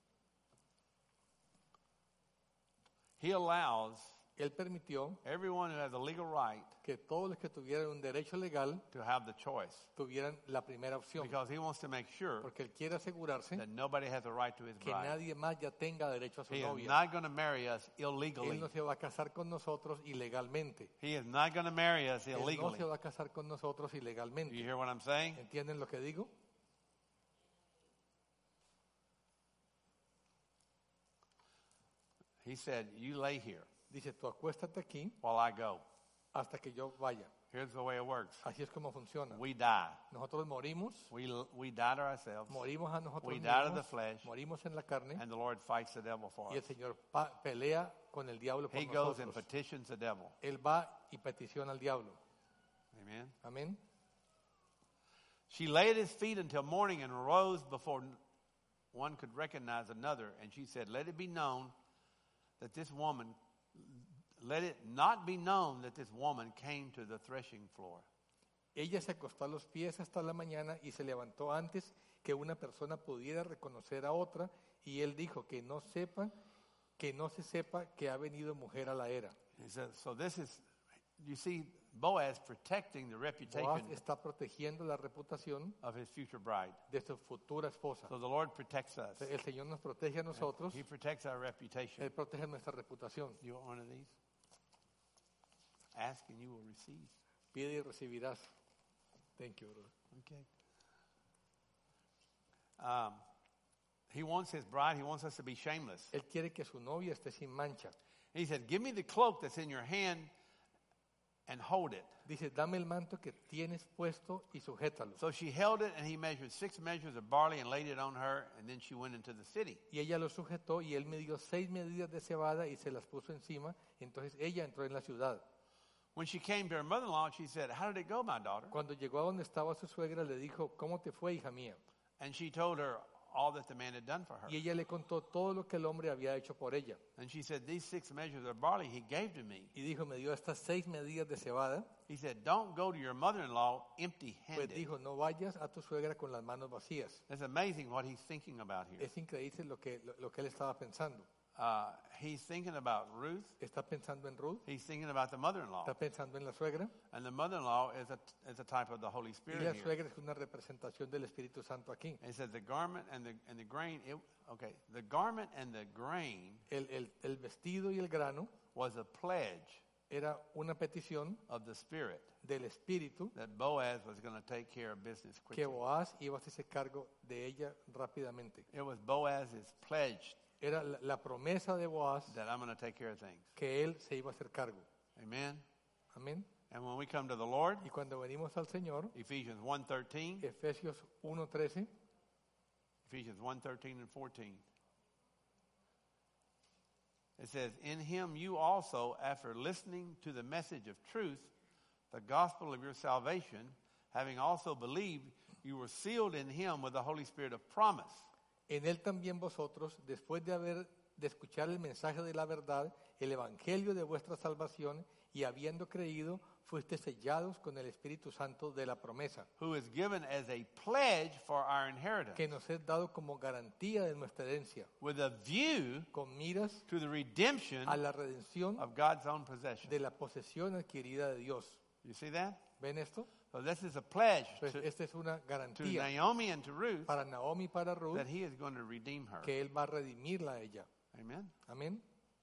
Speaker 1: He allows
Speaker 2: Él permitió
Speaker 1: everyone who has a legal right
Speaker 2: que todos los que tuvieran un derecho legal
Speaker 1: to have the choice
Speaker 2: tuvieran la primera opción.
Speaker 1: because he wants to make sure
Speaker 2: Porque él quiere asegurarse
Speaker 1: that nobody has a right to his
Speaker 2: que
Speaker 1: bride.
Speaker 2: nadie más ya tenga derecho a su
Speaker 1: He is
Speaker 2: novia.
Speaker 1: not going to marry us
Speaker 2: Él
Speaker 1: illegally.
Speaker 2: no se va a casar con nosotros ilegalmente.
Speaker 1: He is not going to marry us
Speaker 2: Él no
Speaker 1: illegally.
Speaker 2: se va a casar con nosotros
Speaker 1: You
Speaker 2: ilegalmente.
Speaker 1: hear what I'm saying?
Speaker 2: ¿Entienden lo que digo?
Speaker 1: He said, you lay here
Speaker 2: Dice, tú acuéstate aquí
Speaker 1: while I go.
Speaker 2: hasta que yo vaya.
Speaker 1: Here's the way it works.
Speaker 2: Así es como funciona.
Speaker 1: We die.
Speaker 2: Nosotros morimos,
Speaker 1: We, we die to ourselves,
Speaker 2: morimos a nosotros
Speaker 1: We die to the
Speaker 2: mismos,
Speaker 1: flesh.
Speaker 2: morimos en la carne
Speaker 1: and the Lord fights the devil for
Speaker 2: y el
Speaker 1: us.
Speaker 2: Señor pa- pelea con el diablo por
Speaker 1: He goes and
Speaker 2: nosotros.
Speaker 1: petitions the devil.
Speaker 2: Él va y peticiona al diablo.
Speaker 1: Amen.
Speaker 2: Amén.
Speaker 1: She lay at his feet until morning and arose before one could recognize another. And she said, let it be known that this woman, let it not be known that this woman came to the threshing floor.
Speaker 2: Ella se acostó a los pies hasta la mañana y se levantó antes que una persona pudiera reconocer a otra, y él dijo que no sepa, que no se sepa que ha venido mujer a la era.
Speaker 1: He says, so this is, you see Boaz protecting the
Speaker 2: Boaz
Speaker 1: reputation
Speaker 2: está protegiendo la reputación
Speaker 1: of his future bride.
Speaker 2: de su futura esposa.
Speaker 1: So the Lord protects us.
Speaker 2: El Señor nos protege a nosotros,
Speaker 1: He protects our reputation.
Speaker 2: Él protege nuestra reputación.
Speaker 1: You want one of these? Ask and you will receive.
Speaker 2: Pide y recibirás. Thank you, brother.
Speaker 1: Okay. Um, he wants his bride, he wants us to be shameless.
Speaker 2: Él quiere que su novia esté sin mancha.
Speaker 1: He said, give me the cloak that's in your hand and hold it.
Speaker 2: Dice, dame el manto que tienes puesto y sujétalo.
Speaker 1: So she held it, and he measured six measures of barley and laid it on her, and then she went into the city.
Speaker 2: Y ella lo sujetó y él midió seis medidas de cebada y se las puso encima. Entonces ella entró en la ciudad.
Speaker 1: When she came to her mother-in-law, she said, how did it go, my daughter?
Speaker 2: Cuando llegó a donde estaba su suegra, le dijo, ¿cómo te fue, hija mía?
Speaker 1: And she told her all that the man had done for her.
Speaker 2: Y ella le contó todo lo que el hombre había hecho por ella.
Speaker 1: And she said, these six measures of barley he gave to me.
Speaker 2: Y dijo, me dio estas seis medidas de cebada.
Speaker 1: He said, don't go to your mother-in-law
Speaker 2: Pues
Speaker 1: empty-handed.
Speaker 2: dijo, no vayas a tu suegra con las manos vacías.
Speaker 1: It's amazing what he's thinking about here.
Speaker 2: Es increíble lo que, lo, lo que él estaba pensando.
Speaker 1: Uh, he's thinking about Ruth.
Speaker 2: Está pensando en Ruth,
Speaker 1: He's thinking about the mother-in-law.
Speaker 2: está pensando en la suegra.
Speaker 1: And the mother-in-law is a, is a type of the Holy
Speaker 2: Y
Speaker 1: Spirit
Speaker 2: la
Speaker 1: here.
Speaker 2: suegra es una representación del Espíritu Santo aquí.
Speaker 1: And it says the garment and the, and the grain, it, okay, the garment and the grain
Speaker 2: El, el, el vestido y el grano
Speaker 1: was a pledge
Speaker 2: era una petición
Speaker 1: of the Spirit
Speaker 2: del Espíritu
Speaker 1: that Boaz was going to take care of business quickly.
Speaker 2: que Boaz iba a hacerse cargo de ella rápidamente.
Speaker 1: It was Boaz's pledge
Speaker 2: Era la, la promesa de Boaz
Speaker 1: that I'm going to take care of things.
Speaker 2: que él se iba a hacer cargo.
Speaker 1: Amen.
Speaker 2: Amén.
Speaker 1: And when we come to the Lord,
Speaker 2: Y cuando venimos al Señor,
Speaker 1: Ephesians one thirteen,
Speaker 2: Efesios uno trece,
Speaker 1: Ephesians one thirteen and fourteen. It says, in him you also, after listening to the message of truth, the gospel of your salvation, having also believed, you were sealed in him with the Holy Spirit of promise.
Speaker 2: en él también vosotros, después de haber de escuchar el mensaje de la verdad, el evangelio de vuestra salvación, y habiendo creído, fuiste sellados con el Espíritu Santo de la promesa,
Speaker 1: Who is given as a pledge for our inheritance,
Speaker 2: que nos es dado como garantía de nuestra herencia,
Speaker 1: with a view
Speaker 2: con miras
Speaker 1: to the redemption
Speaker 2: a la redención
Speaker 1: of God's own possession.
Speaker 2: de la posesión adquirida de Dios.
Speaker 1: You see that?
Speaker 2: ¿Ven esto?
Speaker 1: So this is a pledge
Speaker 2: Pues
Speaker 1: to,
Speaker 2: esta es una
Speaker 1: to
Speaker 2: garantía
Speaker 1: Naomi and to Ruth
Speaker 2: para Naomi y para Ruth,
Speaker 1: that he is going to redeem her.
Speaker 2: que él va a redimirla a ella.
Speaker 1: Amen.
Speaker 2: Amén.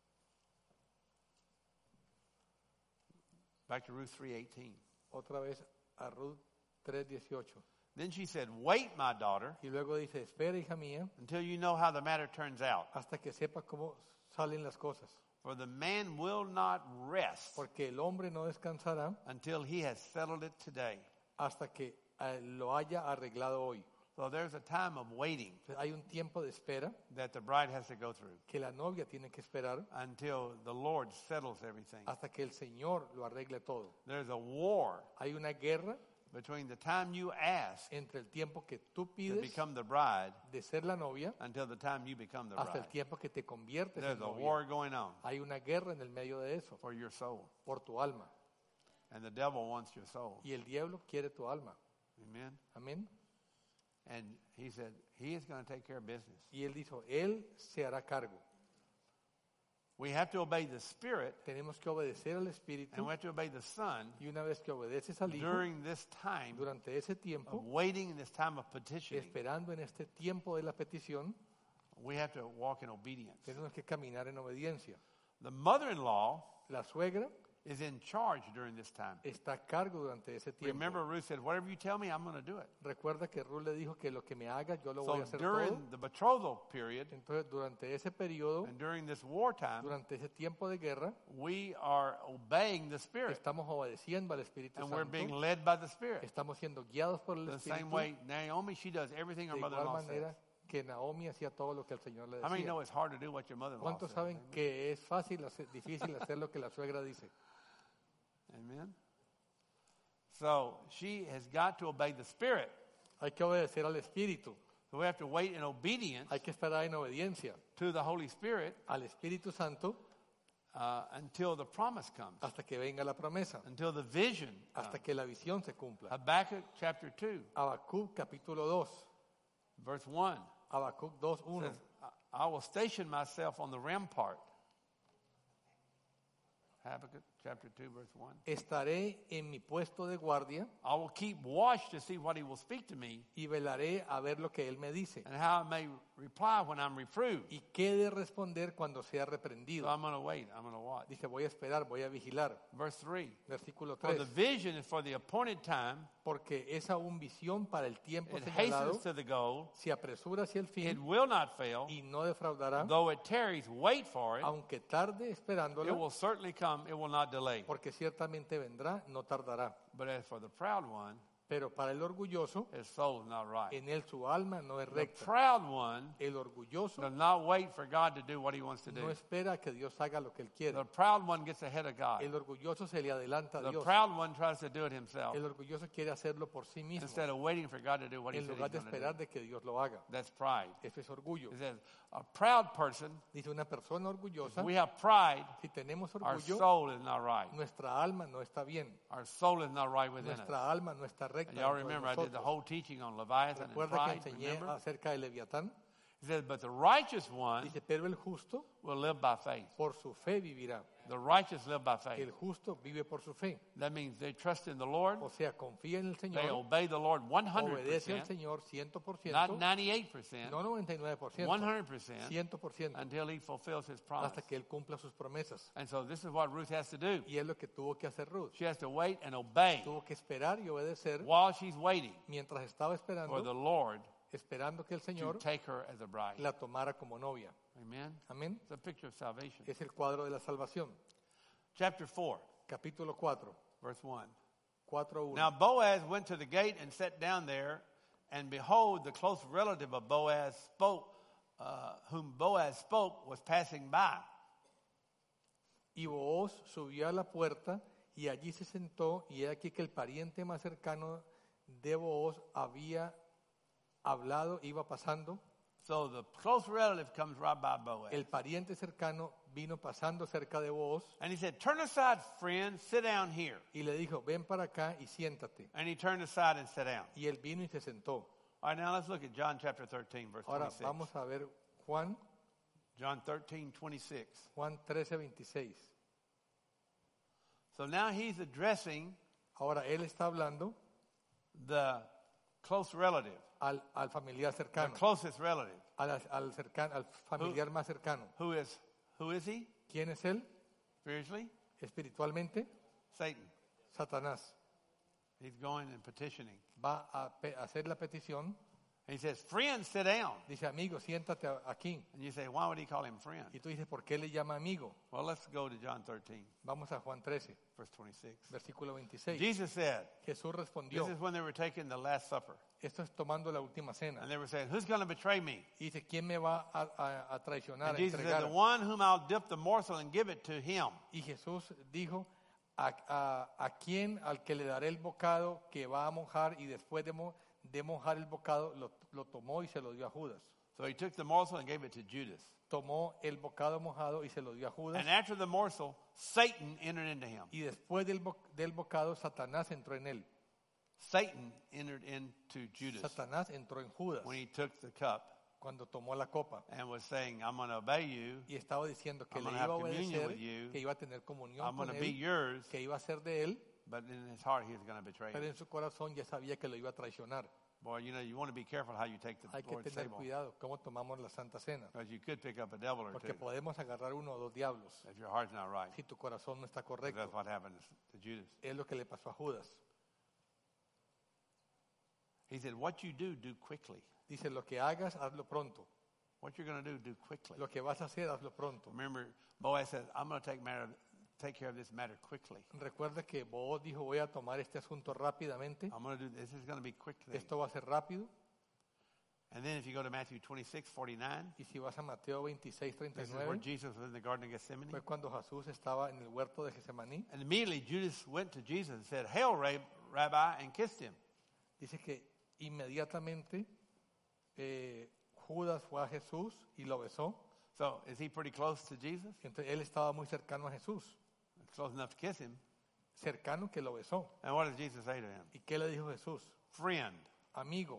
Speaker 1: Back to Ruth three eighteen.
Speaker 2: Otra vez a Ruth tres dieciocho.
Speaker 1: Then she said, wait, my daughter,
Speaker 2: Y luego dice, espera, hija mía,
Speaker 1: until you know how the matter turns out.
Speaker 2: hasta que sepa cómo salen las cosas.
Speaker 1: For the man will not rest
Speaker 2: Porque el hombre no descansará
Speaker 1: until he has settled it today.
Speaker 2: hasta que eh, lo haya arreglado hoy.
Speaker 1: So there's a time of waiting
Speaker 2: Entonces, hay un tiempo de espera
Speaker 1: that the bride has to go through
Speaker 2: que la novia tiene que esperar
Speaker 1: until the Lord settles everything.
Speaker 2: hasta que el Señor lo arregle todo.
Speaker 1: There's a war
Speaker 2: Hay una guerra
Speaker 1: between the time you ask
Speaker 2: entre el tiempo que tú
Speaker 1: to
Speaker 2: pides
Speaker 1: become the bride
Speaker 2: de ser la novia
Speaker 1: until the time you become the
Speaker 2: hasta el
Speaker 1: bride.
Speaker 2: tiempo que te conviertes en
Speaker 1: There's a
Speaker 2: novia.
Speaker 1: war going on
Speaker 2: Hay una guerra en el medio de eso,
Speaker 1: for your soul.
Speaker 2: por tu alma.
Speaker 1: And the devil wants your soul.
Speaker 2: Y el diablo quiere tu alma.
Speaker 1: Amen.
Speaker 2: Amén.
Speaker 1: And he said, he is going to take care of business.
Speaker 2: Y él dijo, él se hará cargo.
Speaker 1: We have to obey the Spirit
Speaker 2: Tenemos que obedecer al
Speaker 1: and
Speaker 2: Espíritu.
Speaker 1: we have to obey the Son
Speaker 2: Y una vez que obedeces al Hijo,
Speaker 1: during this time
Speaker 2: durante ese
Speaker 1: of
Speaker 2: tiempo,
Speaker 1: waiting in this time of petitioning.
Speaker 2: esperando en este tiempo de la petición,
Speaker 1: We have to walk in obedience.
Speaker 2: tenemos que caminar en obediencia.
Speaker 1: The mother-in-law
Speaker 2: La suegra
Speaker 1: is in charge during this time.
Speaker 2: está a cargo durante ese tiempo.
Speaker 1: Remember, Ruth said, whatever you tell me, I'm going to do it.
Speaker 2: Recuerda que Ruth le dijo que lo que me haga, yo lo voy a
Speaker 1: So
Speaker 2: hacer todo.
Speaker 1: during the betrothal period
Speaker 2: Entonces, durante ese periodo,
Speaker 1: and during this wartime,
Speaker 2: durante ese tiempo de guerra,
Speaker 1: we are obeying the Spirit
Speaker 2: estamos obedeciendo al Espíritu
Speaker 1: and we're being
Speaker 2: Santo.
Speaker 1: led by the Spirit.
Speaker 2: Estamos siendo guiados por el
Speaker 1: The same
Speaker 2: Espíritu.
Speaker 1: way Naomi, she does everything her
Speaker 2: De igual
Speaker 1: mother-in-law says.
Speaker 2: manera que Naomi hacía todo lo que el Señor le
Speaker 1: How many
Speaker 2: decía.
Speaker 1: know it's hard to do what your mother-in-law
Speaker 2: ¿Cuántos
Speaker 1: says?
Speaker 2: saben que es fácil, hacer- difícil hacer lo que la suegra dice?
Speaker 1: Amen. So she has got to obey the Spirit.
Speaker 2: Hay que obedecer al Espíritu.
Speaker 1: So we have to wait in obedience
Speaker 2: Hay que esperar en obediencia
Speaker 1: to the Holy Spirit
Speaker 2: al Espíritu Santo
Speaker 1: uh, until the promise comes,
Speaker 2: hasta que venga la promesa,
Speaker 1: until the vision comes.
Speaker 2: hasta que la visión se cumpla.
Speaker 1: Habakkuk chapter two,
Speaker 2: Habacuc capítulo dos,
Speaker 1: verse one
Speaker 2: Habacuc dos, uno.
Speaker 1: says, I I will station myself on the rampart. Habakkuk chapter two, verse one.
Speaker 2: Estaré en mi puesto de guardia
Speaker 1: I will keep watch to see what he will speak to me
Speaker 2: y velaré a ver lo que él me dice.
Speaker 1: and how I may reply when I'm reproved.
Speaker 2: Y qué de responder cuando sea
Speaker 1: So
Speaker 2: reprendido.
Speaker 1: I'm going to wait. I'm going to watch.
Speaker 2: Dice, voy a esperar, voy a vigilar.
Speaker 1: Verse three.
Speaker 2: Versículo
Speaker 1: For the
Speaker 2: tres.
Speaker 1: vision is for the appointed time.
Speaker 2: Porque es aún visión para el tiempo
Speaker 1: It
Speaker 2: señalado,
Speaker 1: hastens to the goal.
Speaker 2: se apresura hacia el
Speaker 1: It
Speaker 2: fin
Speaker 1: will not fail.
Speaker 2: y no defraudará,
Speaker 1: Though it tarries, wait for it.
Speaker 2: aunque tarde
Speaker 1: It
Speaker 2: esperándola,
Speaker 1: will certainly come. It will not delay.
Speaker 2: porque ciertamente vendrá, no tardará.
Speaker 1: But as for the proud one,
Speaker 2: Pero para el orgulloso,
Speaker 1: his soul is not right.
Speaker 2: en él su alma no es
Speaker 1: The
Speaker 2: recta.
Speaker 1: proud one
Speaker 2: El orgulloso
Speaker 1: does not wait for God to do what he wants to
Speaker 2: no
Speaker 1: do.
Speaker 2: espera que Dios haga lo que él quiere.
Speaker 1: The proud one gets ahead of God.
Speaker 2: El orgulloso se le adelanta a
Speaker 1: The
Speaker 2: Dios.
Speaker 1: proud one tries to do it himself
Speaker 2: El orgulloso quiere hacerlo por sí mismo,
Speaker 1: instead of waiting for God to do what he
Speaker 2: en
Speaker 1: said he's
Speaker 2: lugar de
Speaker 1: going to
Speaker 2: esperar
Speaker 1: do.
Speaker 2: de que Dios lo haga.
Speaker 1: That's pride.
Speaker 2: Eso es orgullo.
Speaker 1: It says a proud person,
Speaker 2: Dice una persona orgullosa,
Speaker 1: we have pride,
Speaker 2: si tenemos
Speaker 1: our
Speaker 2: orgullo,
Speaker 1: soul is not right.
Speaker 2: nuestra alma no está bien.
Speaker 1: Our soul is not right within us.
Speaker 2: Nuestra alma no está recta.
Speaker 1: And y'all
Speaker 2: dentro de
Speaker 1: remember I did the
Speaker 2: nosotros.
Speaker 1: whole teaching on Leviathan and
Speaker 2: Recuerda que
Speaker 1: pride,
Speaker 2: enseñé
Speaker 1: remember?
Speaker 2: acerca de Leviatán.
Speaker 1: It says, but the righteous one
Speaker 2: Dice, pero el justo
Speaker 1: will live by faith.
Speaker 2: por su fe vivirá.
Speaker 1: The righteous live by faith.
Speaker 2: El justo vive por su fe.
Speaker 1: That means they trust in the Lord.
Speaker 2: O sea, confía en el
Speaker 1: They
Speaker 2: Señor,
Speaker 1: obey the Lord one hundred
Speaker 2: obedece al
Speaker 1: percent,
Speaker 2: Señor ciento por
Speaker 1: not
Speaker 2: ciento,
Speaker 1: ninety-eight percent,
Speaker 2: no noventa y nueve por ciento,
Speaker 1: one hundred percent,
Speaker 2: ciento por ciento,
Speaker 1: until he fulfills his promise.
Speaker 2: hasta que Él cumpla sus promesas.
Speaker 1: And so this is what Ruth has to do.
Speaker 2: Y es lo que tuvo que hacer Ruth.
Speaker 1: She has to wait and obey
Speaker 2: Tuvo que esperar y obedecer
Speaker 1: while she's waiting
Speaker 2: mientras estaba
Speaker 1: for the
Speaker 2: esperando,
Speaker 1: Lord
Speaker 2: esperando que el
Speaker 1: to
Speaker 2: Señor
Speaker 1: take her as a bride.
Speaker 2: la tomara como novia.
Speaker 1: Amen.
Speaker 2: Amén.
Speaker 1: It's a picture of salvation.
Speaker 2: Es el cuadro de la salvación.
Speaker 1: Chapter four,
Speaker 2: Capítulo cuatro,
Speaker 1: verse one.
Speaker 2: cuatro uno.
Speaker 1: Now Boaz went to the gate and sat down there, and behold, the close relative of Boaz spoke, uh, whom Boaz spoke, was passing by.
Speaker 2: Y Booz subió a la puerta y allí se sentó, y he aquí que el pariente más cercano de Booz había hablado, iba pasando.
Speaker 1: So the close relative comes right by Boaz.
Speaker 2: El pariente cercano vino pasando cerca de Booz
Speaker 1: And he said, turn aside, friend, sit down here.
Speaker 2: y le dijo, ven para acá y siéntate.
Speaker 1: And he turned aside and sat down.
Speaker 2: Y él vino y se sentó.
Speaker 1: All right, now let's look at John chapter thirteen, verse
Speaker 2: Ahora
Speaker 1: twenty-six.
Speaker 2: vamos a ver Juan,
Speaker 1: John thirteen, twenty-six.
Speaker 2: Juan trece, veintiséis.
Speaker 1: So now he's addressing
Speaker 2: Ahora él está hablando
Speaker 1: the close relative,
Speaker 2: al, al familiar
Speaker 1: the
Speaker 2: cercano,
Speaker 1: closest relative.
Speaker 2: al, al, cercano, al familiar más cercano.
Speaker 1: Who is, who is he
Speaker 2: ¿Quién es él?
Speaker 1: spiritually?
Speaker 2: Espiritualmente,
Speaker 1: Satan.
Speaker 2: Satanás.
Speaker 1: He's going and petitioning.
Speaker 2: Va a pe- hacer la petición.
Speaker 1: He says, friend, sit down.
Speaker 2: Dice, amigo, siéntate a- aquí.
Speaker 1: And you say, why would he call him friend?
Speaker 2: Y tú dices, ¿por qué le llama amigo?
Speaker 1: Well, let's go to John thirteen,
Speaker 2: Vamos a Juan trece,
Speaker 1: verse twenty-six.
Speaker 2: versículo veintiséis.
Speaker 1: Jesus said,
Speaker 2: Jesús
Speaker 1: this
Speaker 2: respondió,
Speaker 1: is when they were taking the Last Supper.
Speaker 2: esto es tomando la última cena.
Speaker 1: And they were saying, who's going to betray me?
Speaker 2: Y dice, ¿quién me va a, a- a traicionar,
Speaker 1: And
Speaker 2: a
Speaker 1: Jesus said,
Speaker 2: entregar?
Speaker 1: the one whom I'll dip the morsel and give it to him.
Speaker 2: Y Jesús dijo, a, a, a quien al que le daré el bocado que va a mojar, y después de, mo- de mojar el bocado lo, lo tomó y se lo dio a Judas.
Speaker 1: So he took the morsel and gave it to Judas.
Speaker 2: Tomó el bocado mojado y se lo dio a Judas.
Speaker 1: And after the morsel, Satan entered into him.
Speaker 2: Y después del, bo- del bocado, Satanás entró en él.
Speaker 1: Satan entered into Judas
Speaker 2: Satanás entró en Judas
Speaker 1: when he took the cup
Speaker 2: cuando tomó la copa.
Speaker 1: and was saying, I'm going to obey you.
Speaker 2: Y estaba diciendo que
Speaker 1: I'm
Speaker 2: le
Speaker 1: gonna
Speaker 2: iba a
Speaker 1: have communion
Speaker 2: obedecer,
Speaker 1: with you.
Speaker 2: que iba a tener comunión
Speaker 1: I'm
Speaker 2: con
Speaker 1: going to be
Speaker 2: él,
Speaker 1: yours.
Speaker 2: que iba a ser de él,
Speaker 1: But in his heart, he was going to betray
Speaker 2: pero
Speaker 1: him.
Speaker 2: en su corazón ya sabía que lo iba a traicionar.
Speaker 1: Boy, you know, you want to be careful how you take the
Speaker 2: Hay que
Speaker 1: Lord's
Speaker 2: tener
Speaker 1: table.
Speaker 2: cuidado cómo tomamos la Santa Cena,
Speaker 1: Because you could pick up a devil or
Speaker 2: porque
Speaker 1: two
Speaker 2: podemos agarrar uno o dos diablos
Speaker 1: if your heart's not right.
Speaker 2: si tu corazón no está
Speaker 1: Because
Speaker 2: correcto.
Speaker 1: that's what happened to Judas.
Speaker 2: Es lo que le pasó a Judas.
Speaker 1: He said, what you do, do quickly.
Speaker 2: Dice, lo que hagas, hazlo pronto.
Speaker 1: What you're going to do, do quickly.
Speaker 2: Lo que vas a hacer, hazlo pronto.
Speaker 1: Remember, Boaz said, I'm going to take, matter, take care of this matter quickly.
Speaker 2: Recuerda que Booz dijo, voy a tomar este asunto rápidamente.
Speaker 1: I'm going to do this. This is going to be quick thing.
Speaker 2: Esto va a ser rápido.
Speaker 1: And then if you go to Matthew twenty-six, forty-nine,
Speaker 2: Y si vas a Mateo veintiséis, treinta y
Speaker 1: this is where
Speaker 2: nueve,
Speaker 1: Jesus was in the Garden of Gethsemane.
Speaker 2: fue cuando Jesús estaba en el huerto de Getsemaní.
Speaker 1: And immediately Judas went to Jesus and said, Hail, Rab- Rabbi, and kissed him.
Speaker 2: Dice que inmediatamente eh, Judas fue a Jesús y lo besó.
Speaker 1: So is he pretty close to Jesus?
Speaker 2: Entonces él estaba muy cercano a Jesús,
Speaker 1: Close enough to kiss him.
Speaker 2: cercano que lo besó.
Speaker 1: And what does Jesus say to him?
Speaker 2: ¿Y qué le dijo Jesús?
Speaker 1: Friend,
Speaker 2: Amigo,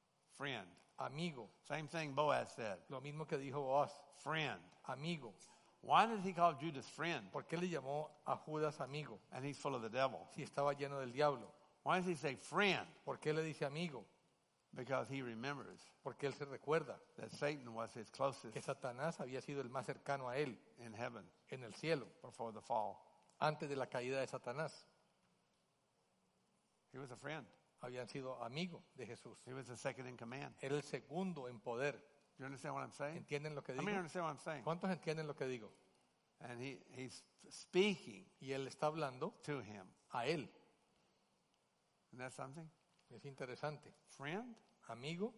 Speaker 1: friend.
Speaker 2: amigo.
Speaker 1: Same thing Boaz said.
Speaker 2: Lo mismo que dijo Boaz,
Speaker 1: Friend.
Speaker 2: amigo.
Speaker 1: Why did he call Judas friend?
Speaker 2: ¿Por qué le llamó a Judas amigo
Speaker 1: And he's full of the devil.
Speaker 2: si estaba lleno del diablo?
Speaker 1: Why does he say friend?
Speaker 2: ¿Por qué le dice amigo?
Speaker 1: Because he remembers
Speaker 2: Porque él se recuerda
Speaker 1: that Satan was his
Speaker 2: que
Speaker 1: closest
Speaker 2: Satanás había sido el más cercano a él
Speaker 1: in heaven
Speaker 2: en el cielo
Speaker 1: before the fall.
Speaker 2: antes de la caída de Satanás.
Speaker 1: He was a friend.
Speaker 2: Habían sido amigos de Jesús.
Speaker 1: He was the second in command.
Speaker 2: Era el segundo en poder.
Speaker 1: You understand what I'm saying?
Speaker 2: ¿Entienden lo que
Speaker 1: I mean, you
Speaker 2: digo?
Speaker 1: understand what I'm saying?
Speaker 2: ¿Cuántos entienden lo que digo?
Speaker 1: And he, he's speaking
Speaker 2: Y él está hablando
Speaker 1: to him.
Speaker 2: a él.
Speaker 1: Isn't that something?
Speaker 2: Es interesante.
Speaker 1: Friend?
Speaker 2: Amigo,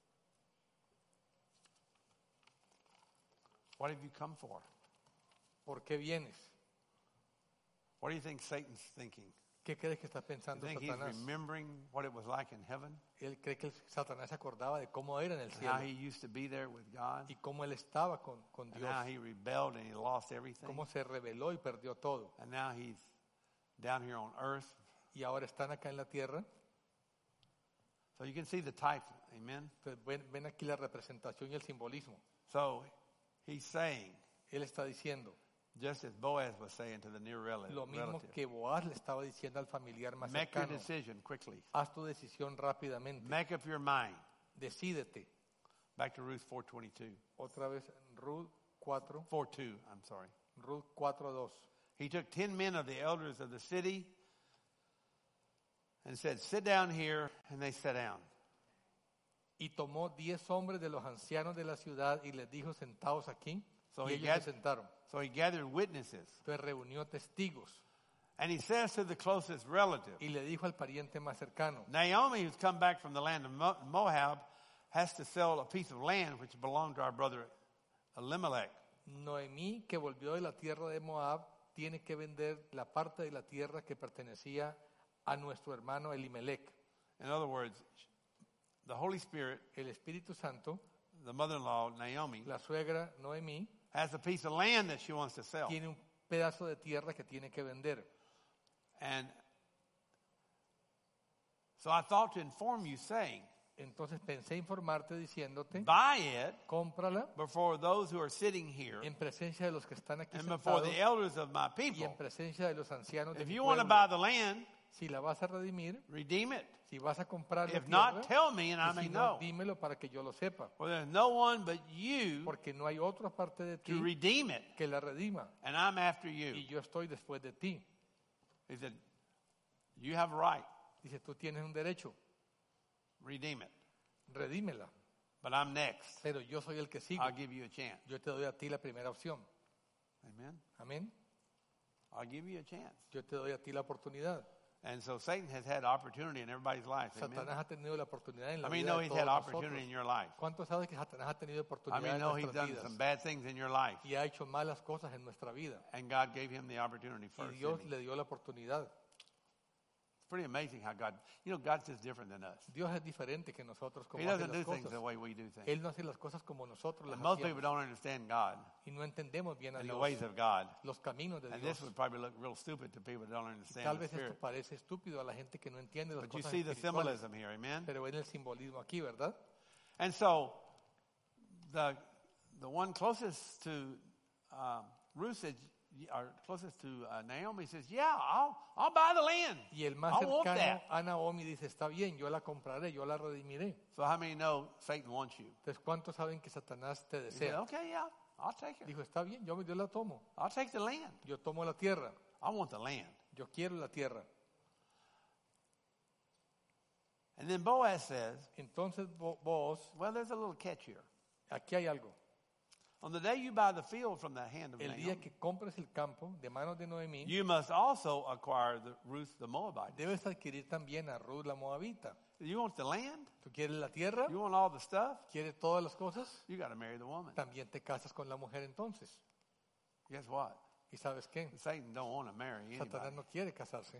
Speaker 1: What have you come for?
Speaker 2: ¿por qué vienes?
Speaker 1: What do you think Satan's thinking?
Speaker 2: ¿Qué crees que está
Speaker 1: You
Speaker 2: pensando
Speaker 1: think he's
Speaker 2: Satanás?
Speaker 1: remembering what it was like in heaven?
Speaker 2: Él cree que Satanás se acordaba de cómo era en el
Speaker 1: And how
Speaker 2: cielo
Speaker 1: he used to be there with God?
Speaker 2: y cómo él estaba con, con
Speaker 1: And
Speaker 2: Dios,
Speaker 1: how he rebelled and he lost everything?
Speaker 2: cómo se rebeló y perdió todo.
Speaker 1: And now he's down here on earth.
Speaker 2: Y ahora están acá en la tierra.
Speaker 1: So you can see the type. Amen?
Speaker 2: Entonces, ven, ven aquí la representación y el simbolismo.
Speaker 1: So he's saying,
Speaker 2: Él está diciendo
Speaker 1: just as Boaz was saying to the near rel-
Speaker 2: lo mismo
Speaker 1: relative,
Speaker 2: que Boaz le estaba diciendo al familiar más
Speaker 1: make your
Speaker 2: cercano.
Speaker 1: decision quickly.
Speaker 2: Haz tu decisión rápidamente.
Speaker 1: Make up your mind.
Speaker 2: Decídete.
Speaker 1: Back to Ruth four twenty-two.
Speaker 2: Otra vez, Ruth cuatro,
Speaker 1: four two, I'm sorry.
Speaker 2: Ruth cuatro dos.
Speaker 1: He took ten men of the elders of the city and said, sit down here, and they sat down.
Speaker 2: Y tomó diez hombres de los ancianos de la ciudad y les dijo, sentaos aquí.
Speaker 1: So
Speaker 2: Y
Speaker 1: he
Speaker 2: ellos
Speaker 1: got-
Speaker 2: se sentaron.
Speaker 1: So he gathered witnesses.
Speaker 2: Entonces reunió testigos
Speaker 1: And he says to the closest relative,
Speaker 2: y le dijo al pariente más cercano,
Speaker 1: Naomi, who's come back from the land of Mo- Moab, has to sell a piece of land which belonged to our brother Elimelech.
Speaker 2: Noemí, que volvió de la tierra de Moab, tiene que vender la parte de la tierra que pertenecía a nuestro hermano Elimelech.
Speaker 1: In other words, the Holy Spirit,
Speaker 2: El Espíritu Santo,
Speaker 1: the mother-in-law, Naomi,
Speaker 2: la suegra Noemí,
Speaker 1: has a piece of land that she wants to sell.
Speaker 2: tiene un pedazo de tierra que tiene que vender.
Speaker 1: And so I thought to inform you, saying,
Speaker 2: Entonces pensé informarte diciéndote,
Speaker 1: buy it
Speaker 2: cómprala
Speaker 1: before those who are sitting here
Speaker 2: en presencia de los que están aquí
Speaker 1: and before
Speaker 2: sentados
Speaker 1: the elders of my
Speaker 2: y en
Speaker 1: people.
Speaker 2: presencia de los ancianos de
Speaker 1: If
Speaker 2: mi
Speaker 1: you want to
Speaker 2: pueblo.
Speaker 1: buy the land,
Speaker 2: Si la vas a redimir,
Speaker 1: redeem it.
Speaker 2: si vas a comprar la
Speaker 1: If not,
Speaker 2: tierra,
Speaker 1: tell me and I
Speaker 2: y
Speaker 1: may
Speaker 2: si no,
Speaker 1: know.
Speaker 2: dímelo para que yo lo sepa.
Speaker 1: For there's no one but you
Speaker 2: Porque no hay otra parte de ti
Speaker 1: to redeem it,
Speaker 2: que la redima.
Speaker 1: and I'm after
Speaker 2: Y
Speaker 1: you.
Speaker 2: yo estoy después de ti.
Speaker 1: He said, you have a right,
Speaker 2: Dice, tú tienes un derecho,
Speaker 1: redeem it.
Speaker 2: redímela.
Speaker 1: But I'm next.
Speaker 2: Pero yo soy el que sigo.
Speaker 1: I'll give you a chance.
Speaker 2: Yo te doy a ti la primera opción.
Speaker 1: Amen.
Speaker 2: Amén.
Speaker 1: I'll give you a chance.
Speaker 2: Yo te doy a ti la oportunidad.
Speaker 1: And so Satan has had opportunity in everybody's life. Amen.
Speaker 2: Satanás ha tenido la oportunidad en la
Speaker 1: I mean,
Speaker 2: vida
Speaker 1: know
Speaker 2: de
Speaker 1: he's
Speaker 2: todos
Speaker 1: had
Speaker 2: nosotros.
Speaker 1: opportunity in your life.
Speaker 2: ¿Cuántos saben que Satanás ha tenido
Speaker 1: I
Speaker 2: oportunidad
Speaker 1: mean,
Speaker 2: en
Speaker 1: know he's
Speaker 2: nuestras
Speaker 1: done some
Speaker 2: vidas?
Speaker 1: bad things in your life.
Speaker 2: Y ha hecho malas cosas en nuestra vida.
Speaker 1: And God gave him the opportunity
Speaker 2: Y
Speaker 1: first.
Speaker 2: Dios
Speaker 1: didn't he?
Speaker 2: le dio la oportunidad.
Speaker 1: It's pretty amazing how God, you know, God's just different than us.
Speaker 2: Dios es diferente que nosotros como
Speaker 1: He
Speaker 2: hace
Speaker 1: doesn't do
Speaker 2: las
Speaker 1: things the
Speaker 2: cosas.
Speaker 1: way we do things.
Speaker 2: Él no hace las cosas como nosotros las
Speaker 1: And most people
Speaker 2: hacíamos.
Speaker 1: don't understand God
Speaker 2: Y no entendemos bien a
Speaker 1: and the
Speaker 2: Dios,
Speaker 1: ways of God.
Speaker 2: los caminos de
Speaker 1: And
Speaker 2: Dios.
Speaker 1: this would probably look real stupid to people that don't
Speaker 2: Tal
Speaker 1: understand the
Speaker 2: vez esto
Speaker 1: Spirit.
Speaker 2: parece estúpido a la gente que no entiende las
Speaker 1: But you
Speaker 2: cosas
Speaker 1: see the
Speaker 2: espirituales.
Speaker 1: symbolism here, amen?
Speaker 2: Pero ven el simbolismo aquí, ¿verdad?
Speaker 1: And so the the one closest to um, Ruth said, or closest to uh, Naomi says, "Yeah, I'll I'll buy the land.
Speaker 2: Y el más
Speaker 1: I want
Speaker 2: cercano
Speaker 1: that."
Speaker 2: a Naomi dice, está bien, yo la compraré, yo la redimiré.
Speaker 1: So how many know Satan wants you?
Speaker 2: Entonces, ¿cuántos saben que Satanás te
Speaker 1: He said,
Speaker 2: desea?
Speaker 1: "Okay, yeah, I'll take it.
Speaker 2: Dijo, está bien, yo, yo la tomo.
Speaker 1: I'll take the land.
Speaker 2: Yo tomo la tierra.
Speaker 1: I want the land."
Speaker 2: Yo quiero la tierra.
Speaker 1: And then Boaz says,
Speaker 2: Entonces Bo- vos,
Speaker 1: "Well, there's a little catch here.
Speaker 2: aquí hay algo.
Speaker 1: On the day you buy the field from the hand of
Speaker 2: El día
Speaker 1: Naomi,
Speaker 2: que compres el campo de manos de Noemí,
Speaker 1: you must also acquire the Ruth the Moabite.
Speaker 2: debes adquirir también a Ruth la Moabita.
Speaker 1: You want the land?
Speaker 2: ¿Tú quieres la tierra?
Speaker 1: You want all the stuff?
Speaker 2: ¿Quieres todas las cosas?
Speaker 1: You got to marry the woman.
Speaker 2: También te casas con la mujer entonces.
Speaker 1: Guess what?
Speaker 2: ¿Y sabes qué?
Speaker 1: Satan don't want to marry
Speaker 2: Satanás
Speaker 1: anybody.
Speaker 2: no quiere casarse.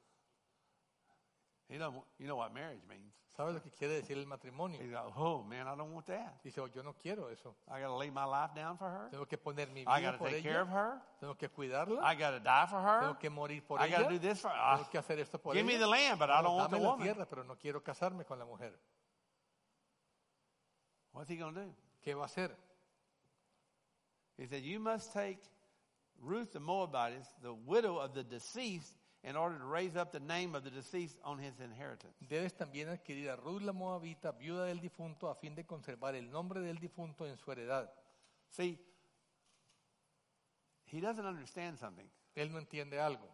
Speaker 1: He don't. want- You know what marriage means?
Speaker 2: ¿Sabes lo que quiere decir el matrimonio?
Speaker 1: He's like, oh man, I don't want that.
Speaker 2: Dice, oh, yo no quiero eso.
Speaker 1: I got to lay my life down for her.
Speaker 2: Tengo que poner mi
Speaker 1: I got
Speaker 2: vida
Speaker 1: to
Speaker 2: por
Speaker 1: take care of
Speaker 2: ella.
Speaker 1: her.
Speaker 2: Tengo que cuidarla.
Speaker 1: I got to die for her.
Speaker 2: Tengo que morir por
Speaker 1: I got
Speaker 2: ella.
Speaker 1: to do this for.
Speaker 2: Tengo
Speaker 1: Uh,
Speaker 2: que hacer esto por
Speaker 1: give me
Speaker 2: ella.
Speaker 1: the land, but I don't want the
Speaker 2: Dame la
Speaker 1: woman.
Speaker 2: tierra, pero no quiero casarme con la mujer.
Speaker 1: What's he gonna do?
Speaker 2: ¿Qué va a hacer?
Speaker 1: He said, you must take Ruth the Moabitess, the widow of the deceased, in order to raise up the name of the deceased on his inheritance.
Speaker 2: Debes también adquirir a Ruth la Moabita, viuda del difunto, a fin de conservar el nombre del difunto en su heredad.
Speaker 1: See, he doesn't understand something.
Speaker 2: Él no entiende algo.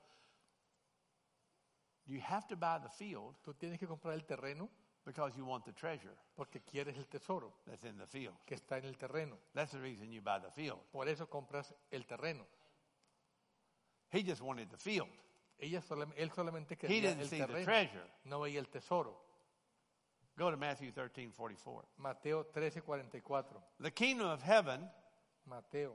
Speaker 1: You have to buy the field
Speaker 2: Tú tienes que comprar el terreno
Speaker 1: because you want the treasure
Speaker 2: porque quieres el tesoro
Speaker 1: that's in the field.
Speaker 2: que está en el terreno.
Speaker 1: That's the reason you buy the field.
Speaker 2: Por eso compras el terreno.
Speaker 1: He just wanted the field.
Speaker 2: Ella solam- él solamente
Speaker 1: He
Speaker 2: quería
Speaker 1: didn't
Speaker 2: el
Speaker 1: see the
Speaker 2: terreno,
Speaker 1: treasure.
Speaker 2: no veía el tesoro.
Speaker 1: Go to Matthew thirteen forty-four.
Speaker 2: Mateo trece cuarenta y cuatro.
Speaker 1: The kingdom of heaven
Speaker 2: Mateo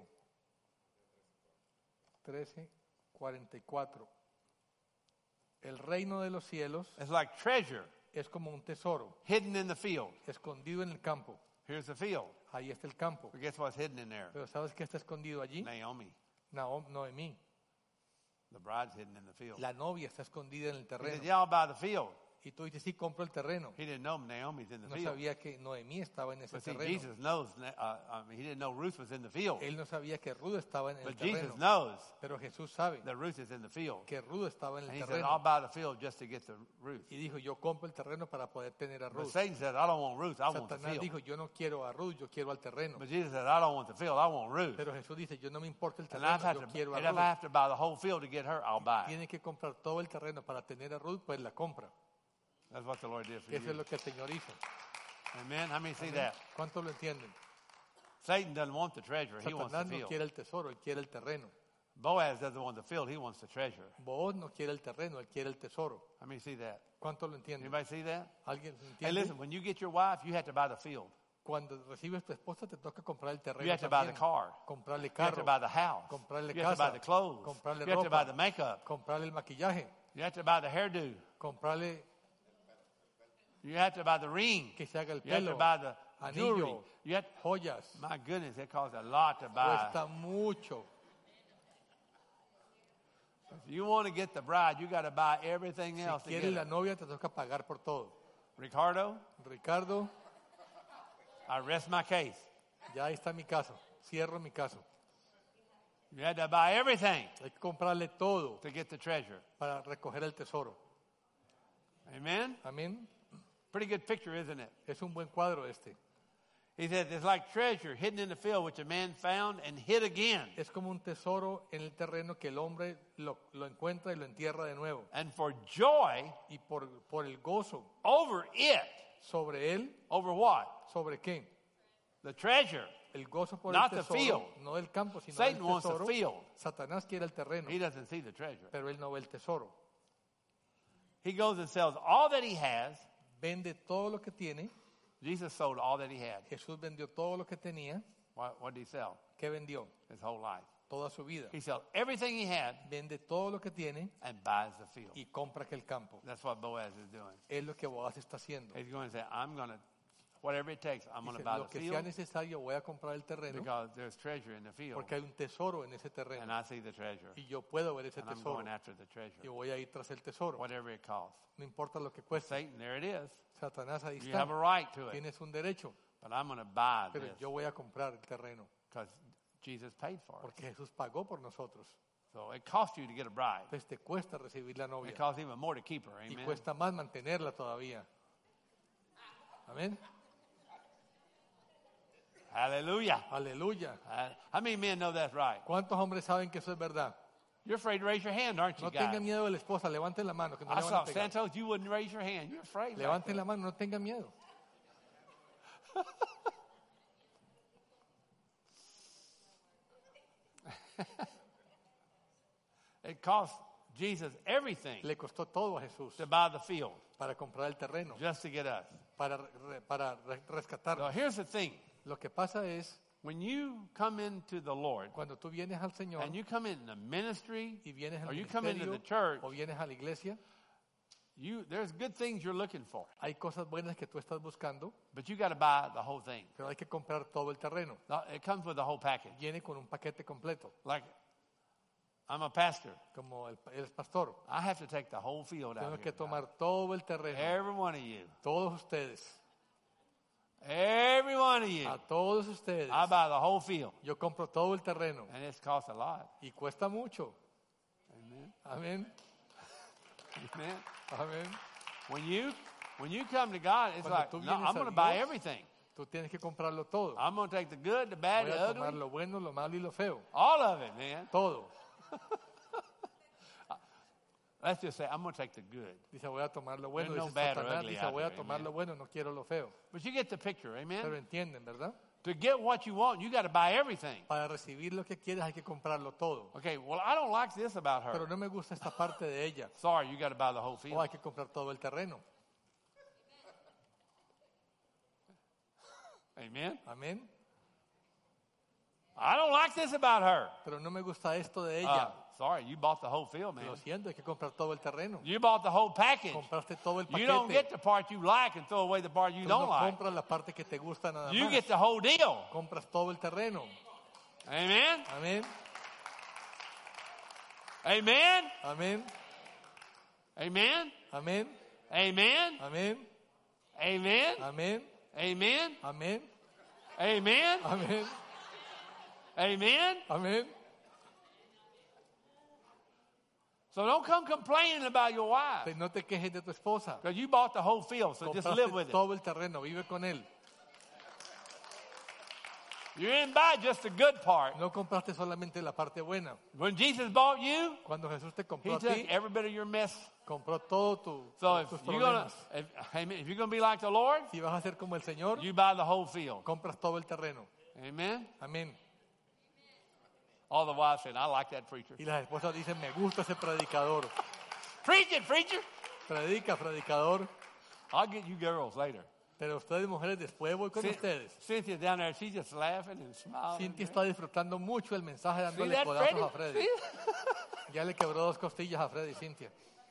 Speaker 2: trece cuarenta y cuatro. El reino de los cielos
Speaker 1: is like treasure
Speaker 2: es como un tesoro
Speaker 1: hidden in the field.
Speaker 2: escondido en el campo.
Speaker 1: Here's the field.
Speaker 2: Ahí está el campo.
Speaker 1: But guess what's hidden in there?
Speaker 2: Pero ¿sabes qué está escondido allí?
Speaker 1: Naomi.
Speaker 2: Naom- Noemí.
Speaker 1: The bride's hidden in the field.
Speaker 2: La novia está escondida en el
Speaker 1: He said,
Speaker 2: terreno.
Speaker 1: yeah, I'll buy the field.
Speaker 2: Y tú dices, sí, compro el terreno.
Speaker 1: He didn't know Naomi's in the
Speaker 2: No
Speaker 1: field.
Speaker 2: sabía que Noemí estaba en ese
Speaker 1: But see,
Speaker 2: terreno.
Speaker 1: Jesus knows, uh, I mean, he didn't know Ruth was in the field.
Speaker 2: Él no sabía que Ruth estaba en el
Speaker 1: But Jesus
Speaker 2: terreno.
Speaker 1: knows
Speaker 2: Pero Jesús sabe
Speaker 1: that Ruth is in the field.
Speaker 2: que Ruth estaba en
Speaker 1: And
Speaker 2: el
Speaker 1: he said, I'll
Speaker 2: terreno.
Speaker 1: buy the field just to get the Ruth.
Speaker 2: Y dijo, yo compro el terreno para poder tener a
Speaker 1: But
Speaker 2: Ruth.
Speaker 1: Satan said, I don't want Ruth, I want the
Speaker 2: Satanás
Speaker 1: field.
Speaker 2: dijo, yo no quiero a Ruth, yo quiero al terreno.
Speaker 1: But Jesus said, I don't want the field, I want Ruth.
Speaker 2: Pero Jesús dice, yo no me importa el
Speaker 1: And if I
Speaker 2: terreno,
Speaker 1: have
Speaker 2: yo
Speaker 1: to,
Speaker 2: quiero a
Speaker 1: and if I
Speaker 2: Ruth.
Speaker 1: have to buy the whole field to get her, I'll buy it.
Speaker 2: Tiene que comprar todo el terreno para tener a Ruth, pues la compra.
Speaker 1: That's what the Lord did for
Speaker 2: Eso es
Speaker 1: you.
Speaker 2: lo que el Señor hizo.
Speaker 1: Amen. How many see
Speaker 2: Amén.
Speaker 1: that?
Speaker 2: ¿Cuántos lo entienden?
Speaker 1: Satan doesn't want the treasure, he wants the
Speaker 2: Satanás no
Speaker 1: field.
Speaker 2: quiere el tesoro, él quiere el terreno.
Speaker 1: Boaz doesn't want the field, he wants the treasure.
Speaker 2: Booz no quiere el terreno, él quiere el tesoro.
Speaker 1: How many see that?
Speaker 2: ¿Cuántos lo entienden?
Speaker 1: Anybody see that?
Speaker 2: ¿Alguien lo
Speaker 1: Hey,
Speaker 2: entiende?
Speaker 1: listen, when you get your wife, you have to buy the field.
Speaker 2: Cuando recibes tu esposa te toca comprar el terreno
Speaker 1: You have to buy the
Speaker 2: también.
Speaker 1: car.
Speaker 2: Comprarle
Speaker 1: You have to
Speaker 2: carro,
Speaker 1: buy the house.
Speaker 2: comprarle
Speaker 1: You have to buy
Speaker 2: casa,
Speaker 1: the clothes.
Speaker 2: comprarle
Speaker 1: You have to buy
Speaker 2: ropa,
Speaker 1: the makeup.
Speaker 2: comprarle el maquillaje,
Speaker 1: You have to buy the hairdo.
Speaker 2: comprarle
Speaker 1: You have to buy the ring.
Speaker 2: que se haga el
Speaker 1: You have to
Speaker 2: pelo,
Speaker 1: buy the jewelry.
Speaker 2: anillo,
Speaker 1: You have,
Speaker 2: joyas.
Speaker 1: my goodness, it costs a lot to buy.
Speaker 2: Cuesta mucho.
Speaker 1: If you want to get the bride, you got to buy everything else
Speaker 2: Si quieres la
Speaker 1: together.
Speaker 2: novia te toca pagar por todo.
Speaker 1: Ricardo,
Speaker 2: Ricardo,
Speaker 1: I rest my case.
Speaker 2: ya ahí está mi caso. Cierro mi caso.
Speaker 1: You had to buy everything
Speaker 2: Hay que comprarle todo
Speaker 1: to get the treasure.
Speaker 2: para recoger el tesoro.
Speaker 1: Amen?
Speaker 2: Amén.
Speaker 1: Pretty good picture, isn't it?
Speaker 2: Es un buen cuadro este.
Speaker 1: He said, it's like treasure hidden in the field, which a man found and hid again.
Speaker 2: Es como un tesoro en el terreno que el hombre lo, lo encuentra y lo entierra de nuevo.
Speaker 1: And for joy
Speaker 2: Y por, por el gozo
Speaker 1: over it,
Speaker 2: sobre él,
Speaker 1: over what?
Speaker 2: ¿sobre qué?
Speaker 1: The treasure.
Speaker 2: El gozo por
Speaker 1: Not
Speaker 2: el
Speaker 1: the
Speaker 2: tesoro,
Speaker 1: field.
Speaker 2: no del campo, sino
Speaker 1: Satan
Speaker 2: del
Speaker 1: wants the
Speaker 2: tesoro.
Speaker 1: field.
Speaker 2: Satanás quiere el terreno,
Speaker 1: He doesn't see the treasure.
Speaker 2: pero él no ve el tesoro.
Speaker 1: He goes and sells all that he has.
Speaker 2: Vende todo lo que tiene.
Speaker 1: Jesus sold all that he had.
Speaker 2: Jesús vendió todo lo que tenía.
Speaker 1: What, what did he sell?
Speaker 2: ¿Qué vendió?
Speaker 1: His whole life.
Speaker 2: Toda su vida.
Speaker 1: He sold everything he had
Speaker 2: Vende todo lo que tiene
Speaker 1: and buys the field.
Speaker 2: y compra aquel campo.
Speaker 1: That's what Boaz is doing.
Speaker 2: Es lo que Boaz está haciendo.
Speaker 1: He's going to say, I'm going to, whatever it takes, I'm going to
Speaker 2: Dice,
Speaker 1: buy
Speaker 2: lo
Speaker 1: the
Speaker 2: que sea
Speaker 1: field
Speaker 2: necesario voy a comprar el terreno
Speaker 1: because there's treasure in the field.
Speaker 2: porque hay un tesoro en ese
Speaker 1: And
Speaker 2: terreno
Speaker 1: I see the treasure.
Speaker 2: y yo puedo ver ese
Speaker 1: And I'm
Speaker 2: tesoro
Speaker 1: going after the
Speaker 2: y
Speaker 1: treasure.
Speaker 2: voy a ir tras el tesoro.
Speaker 1: Whatever it costs.
Speaker 2: No importa lo que cueste.
Speaker 1: Satan, there it is.
Speaker 2: Satanás ahí
Speaker 1: You have a
Speaker 2: está.
Speaker 1: right to it.
Speaker 2: Tienes un derecho,
Speaker 1: But I'm going to buy
Speaker 2: pero
Speaker 1: this
Speaker 2: yo voy a comprar el terreno
Speaker 1: because Jesus paid for it.
Speaker 2: porque Jesús pagó por nosotros.
Speaker 1: So it costs you to get a bride.
Speaker 2: Entonces te cuesta recibir la novia
Speaker 1: It costs even more to keep her.
Speaker 2: y
Speaker 1: Amen.
Speaker 2: cuesta más mantenerla todavía. Amén.
Speaker 1: Hallelujah.
Speaker 2: Aleluya.
Speaker 1: Uh, How many men know that's right?
Speaker 2: ¿Cuántos hombres saben que eso es verdad?
Speaker 1: You're afraid to raise your hand, aren't you,
Speaker 2: No
Speaker 1: guys?
Speaker 2: tengan miedo de la esposa, levanten la mano, que no
Speaker 1: I
Speaker 2: le van
Speaker 1: saw
Speaker 2: a pegar.
Speaker 1: Santos, you wouldn't raise your hand. You're afraid. Right
Speaker 2: Levanten
Speaker 1: there.
Speaker 2: la mano, no tengan miedo.
Speaker 1: It cost Jesus everything
Speaker 2: Le costó todo a Jesús
Speaker 1: to buy the field
Speaker 2: para comprar el terreno,
Speaker 1: just to get us.
Speaker 2: para, re- para re-
Speaker 1: So
Speaker 2: rescatarnos.
Speaker 1: here's the thing.
Speaker 2: Lo que pasa es,
Speaker 1: When you come into the Lord
Speaker 2: cuando tú vienes al Señor
Speaker 1: and you come in the ministry
Speaker 2: y vienes al
Speaker 1: or you come into
Speaker 2: ministerio
Speaker 1: the church,
Speaker 2: o vienes a la iglesia,
Speaker 1: you there's good things you're looking for,
Speaker 2: hay cosas buenas que tú estás buscando,
Speaker 1: but you got to buy the whole thing.
Speaker 2: pero hay que comprar todo el terreno.
Speaker 1: No, it comes with the whole package.
Speaker 2: Viene con un paquete completo,
Speaker 1: Like I'm a pastor.
Speaker 2: como el, el pastor.
Speaker 1: I have to take the whole field out
Speaker 2: Tengo
Speaker 1: here.
Speaker 2: que tomar todo el terreno,
Speaker 1: Every one of you.
Speaker 2: todos ustedes.
Speaker 1: Every one of you.
Speaker 2: A todos ustedes.
Speaker 1: I buy the whole field.
Speaker 2: Yo compro todo el terreno.
Speaker 1: And it's cost a lot.
Speaker 2: Y cuesta mucho.
Speaker 1: Amen.
Speaker 2: Amén.
Speaker 1: Amen.
Speaker 2: Amén.
Speaker 1: When you when you come to God, it's
Speaker 2: Cuando
Speaker 1: like,
Speaker 2: tú
Speaker 1: no,
Speaker 2: vienes
Speaker 1: I'm
Speaker 2: a
Speaker 1: going to buy
Speaker 2: Dios,
Speaker 1: everything.
Speaker 2: Tú tienes que comprarlo todo.
Speaker 1: I'm going to take the good, the bad,
Speaker 2: Voy
Speaker 1: the
Speaker 2: a tomar
Speaker 1: ugly.
Speaker 2: lo bueno, lo malo y lo feo.
Speaker 1: All of it, man.
Speaker 2: Todo.
Speaker 1: Let's just say, I'm going to take the good.
Speaker 2: Dice, voy a tomar lo bueno.
Speaker 1: There's no
Speaker 2: Dice
Speaker 1: bad or
Speaker 2: Satanás,
Speaker 1: ugly
Speaker 2: dice,
Speaker 1: out
Speaker 2: voy a
Speaker 1: there,
Speaker 2: tomar
Speaker 1: amen.
Speaker 2: lo bueno, no quiero lo feo.
Speaker 1: But you get the picture, amen?
Speaker 2: Pero entienden, ¿verdad?
Speaker 1: To get what you want, you got to buy everything.
Speaker 2: Para recibir lo que quieres hay que comprarlo todo.
Speaker 1: Okay, well, I don't like this about her.
Speaker 2: Pero no me gusta esta parte de ella.
Speaker 1: Sorry, you got to buy the whole
Speaker 2: O
Speaker 1: field.
Speaker 2: hay que comprar todo el terreno.
Speaker 1: Amen?
Speaker 2: Amén.
Speaker 1: I don't like this about her.
Speaker 2: Pero no me gusta esto de
Speaker 1: Uh,
Speaker 2: ella.
Speaker 1: sorry, you bought the whole field, man.
Speaker 2: Lo siento, hay que comprar todo el terreno.
Speaker 1: You bought the whole package.
Speaker 2: Compraste todo el
Speaker 1: You don't get
Speaker 2: paquete.
Speaker 1: the part you like and throw away the part you
Speaker 2: Tú
Speaker 1: don't
Speaker 2: no
Speaker 1: like.
Speaker 2: compras la parte que te gusta nada
Speaker 1: You
Speaker 2: más.
Speaker 1: get the whole deal.
Speaker 2: Compras todo el terreno.
Speaker 1: Amen?
Speaker 2: Amén.
Speaker 1: Amen?
Speaker 2: Amén.
Speaker 1: Amen?
Speaker 2: Amén.
Speaker 1: Amen?
Speaker 2: Amén.
Speaker 1: Amen?
Speaker 2: Amén.
Speaker 1: Amen?
Speaker 2: Amén.
Speaker 1: Amen?
Speaker 2: Amén.
Speaker 1: Amen?
Speaker 2: Amén.
Speaker 1: So don't come complaining about your wife.
Speaker 2: No te quejes de tu esposa.
Speaker 1: Because you bought the whole field, so just live with
Speaker 2: Compraste
Speaker 1: it.
Speaker 2: todo el terreno, vive con él.
Speaker 1: You didn't buy just the good part.
Speaker 2: No compraste solamente la parte buena.
Speaker 1: When Jesus bought you,
Speaker 2: Cuando Jesús te
Speaker 1: he
Speaker 2: compró a
Speaker 1: took
Speaker 2: ti,
Speaker 1: every bit of your mess.
Speaker 2: compró todo tu,
Speaker 1: So if
Speaker 2: tus
Speaker 1: you're gonna,
Speaker 2: problemas.
Speaker 1: if, amen, if you're gonna be like the Lord,
Speaker 2: Si vas a ser como el Señor,
Speaker 1: you buy the whole field.
Speaker 2: compras todo el terreno.
Speaker 1: Amen.
Speaker 2: Amén.
Speaker 1: All the wives said, "I like that preacher.
Speaker 2: Y las esposas dicen, me gusta ese predicador.
Speaker 1: Preach it, preacher.
Speaker 2: Predica, predicador.
Speaker 1: I'll get you girls later."
Speaker 2: Pero ustedes, mujeres, después voy con
Speaker 1: Cyn-
Speaker 2: ustedes.
Speaker 1: Cynthia down there, she's just laughing and smiling.
Speaker 2: Cintia está disfrutando mucho el mensaje,
Speaker 1: See
Speaker 2: dándole
Speaker 1: that,
Speaker 2: codazos a
Speaker 1: Freddie?
Speaker 2: Freddy.
Speaker 1: See?
Speaker 2: Ya le quebró dos costillas a Freddy, Cintia.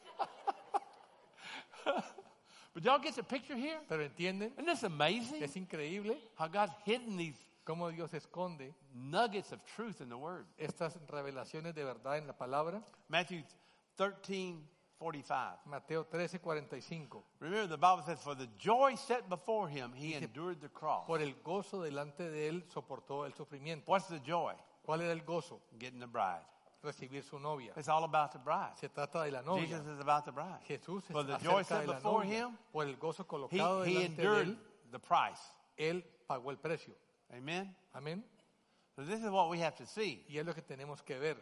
Speaker 1: But y'all get the picture here?
Speaker 2: Pero entienden,
Speaker 1: Isn't this amazing?
Speaker 2: es increíble
Speaker 1: How God's hidden these
Speaker 2: cómo Dios esconde
Speaker 1: nuggets of truth in the Word.
Speaker 2: estas revelaciones de verdad en la palabra.
Speaker 1: Matthew thirteen forty-five.
Speaker 2: Mateo trece, cuarenta y cinco.
Speaker 1: Remember, the Bible says, "For the joy set before him, he endured the cross."
Speaker 2: Por el gozo delante de él soportó el sufrimiento.
Speaker 1: What's the joy?
Speaker 2: ¿Cuál era el gozo?
Speaker 1: Getting the bride.
Speaker 2: Recibir su novia.
Speaker 1: It's all about the bride.
Speaker 2: Se trata de la novia.
Speaker 1: Jesus is about the bride.
Speaker 2: Jesús es
Speaker 1: For the joy
Speaker 2: acerca de
Speaker 1: set
Speaker 2: la
Speaker 1: before
Speaker 2: novia.
Speaker 1: him,
Speaker 2: Por el gozo
Speaker 1: He,
Speaker 2: colocado
Speaker 1: he
Speaker 2: delante de
Speaker 1: endured
Speaker 2: él,
Speaker 1: the price.
Speaker 2: él pagó el precio.
Speaker 1: Amen?
Speaker 2: Amén.
Speaker 1: So this is what we have to see.
Speaker 2: Y es lo que tenemos que ver.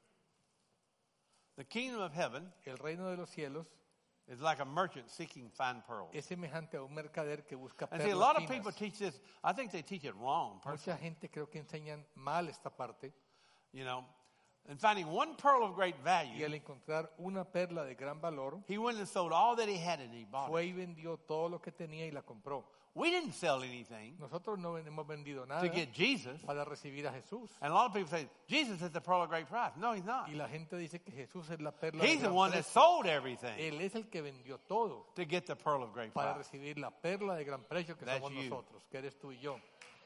Speaker 1: The kingdom of heaven
Speaker 2: El reino de los cielos
Speaker 1: is like a merchant seeking fine pearls.
Speaker 2: es semejante a un mercader que busca
Speaker 1: And see, a
Speaker 2: perlas
Speaker 1: lot of
Speaker 2: finas.
Speaker 1: people teach this. I think they teach it wrong,
Speaker 2: Mucha
Speaker 1: personally.
Speaker 2: gente creo que enseñan mal esta parte.
Speaker 1: You know, and finding one pearl of great
Speaker 2: Y
Speaker 1: value,
Speaker 2: al encontrar una perla de gran valor,
Speaker 1: he went and sold all that he had and he bought
Speaker 2: fue
Speaker 1: it.
Speaker 2: y vendió todo lo que tenía y la compró.
Speaker 1: We didn't sell anything
Speaker 2: Nosotros no hemos vendido nada
Speaker 1: to get Jesus.
Speaker 2: para recibir a Jesús.
Speaker 1: And a lot of people say, Jesus is the pearl of great price. No, he's not.
Speaker 2: Y la gente dice que Jesús es la perla de
Speaker 1: He's the
Speaker 2: gran
Speaker 1: one that
Speaker 2: precio.
Speaker 1: sold everything
Speaker 2: Él es el que vendió todo
Speaker 1: to get the pearl of great
Speaker 2: para
Speaker 1: price.
Speaker 2: recibir la perla de gran precio que
Speaker 1: That's
Speaker 2: somos
Speaker 1: you.
Speaker 2: nosotros, que eres tú y yo.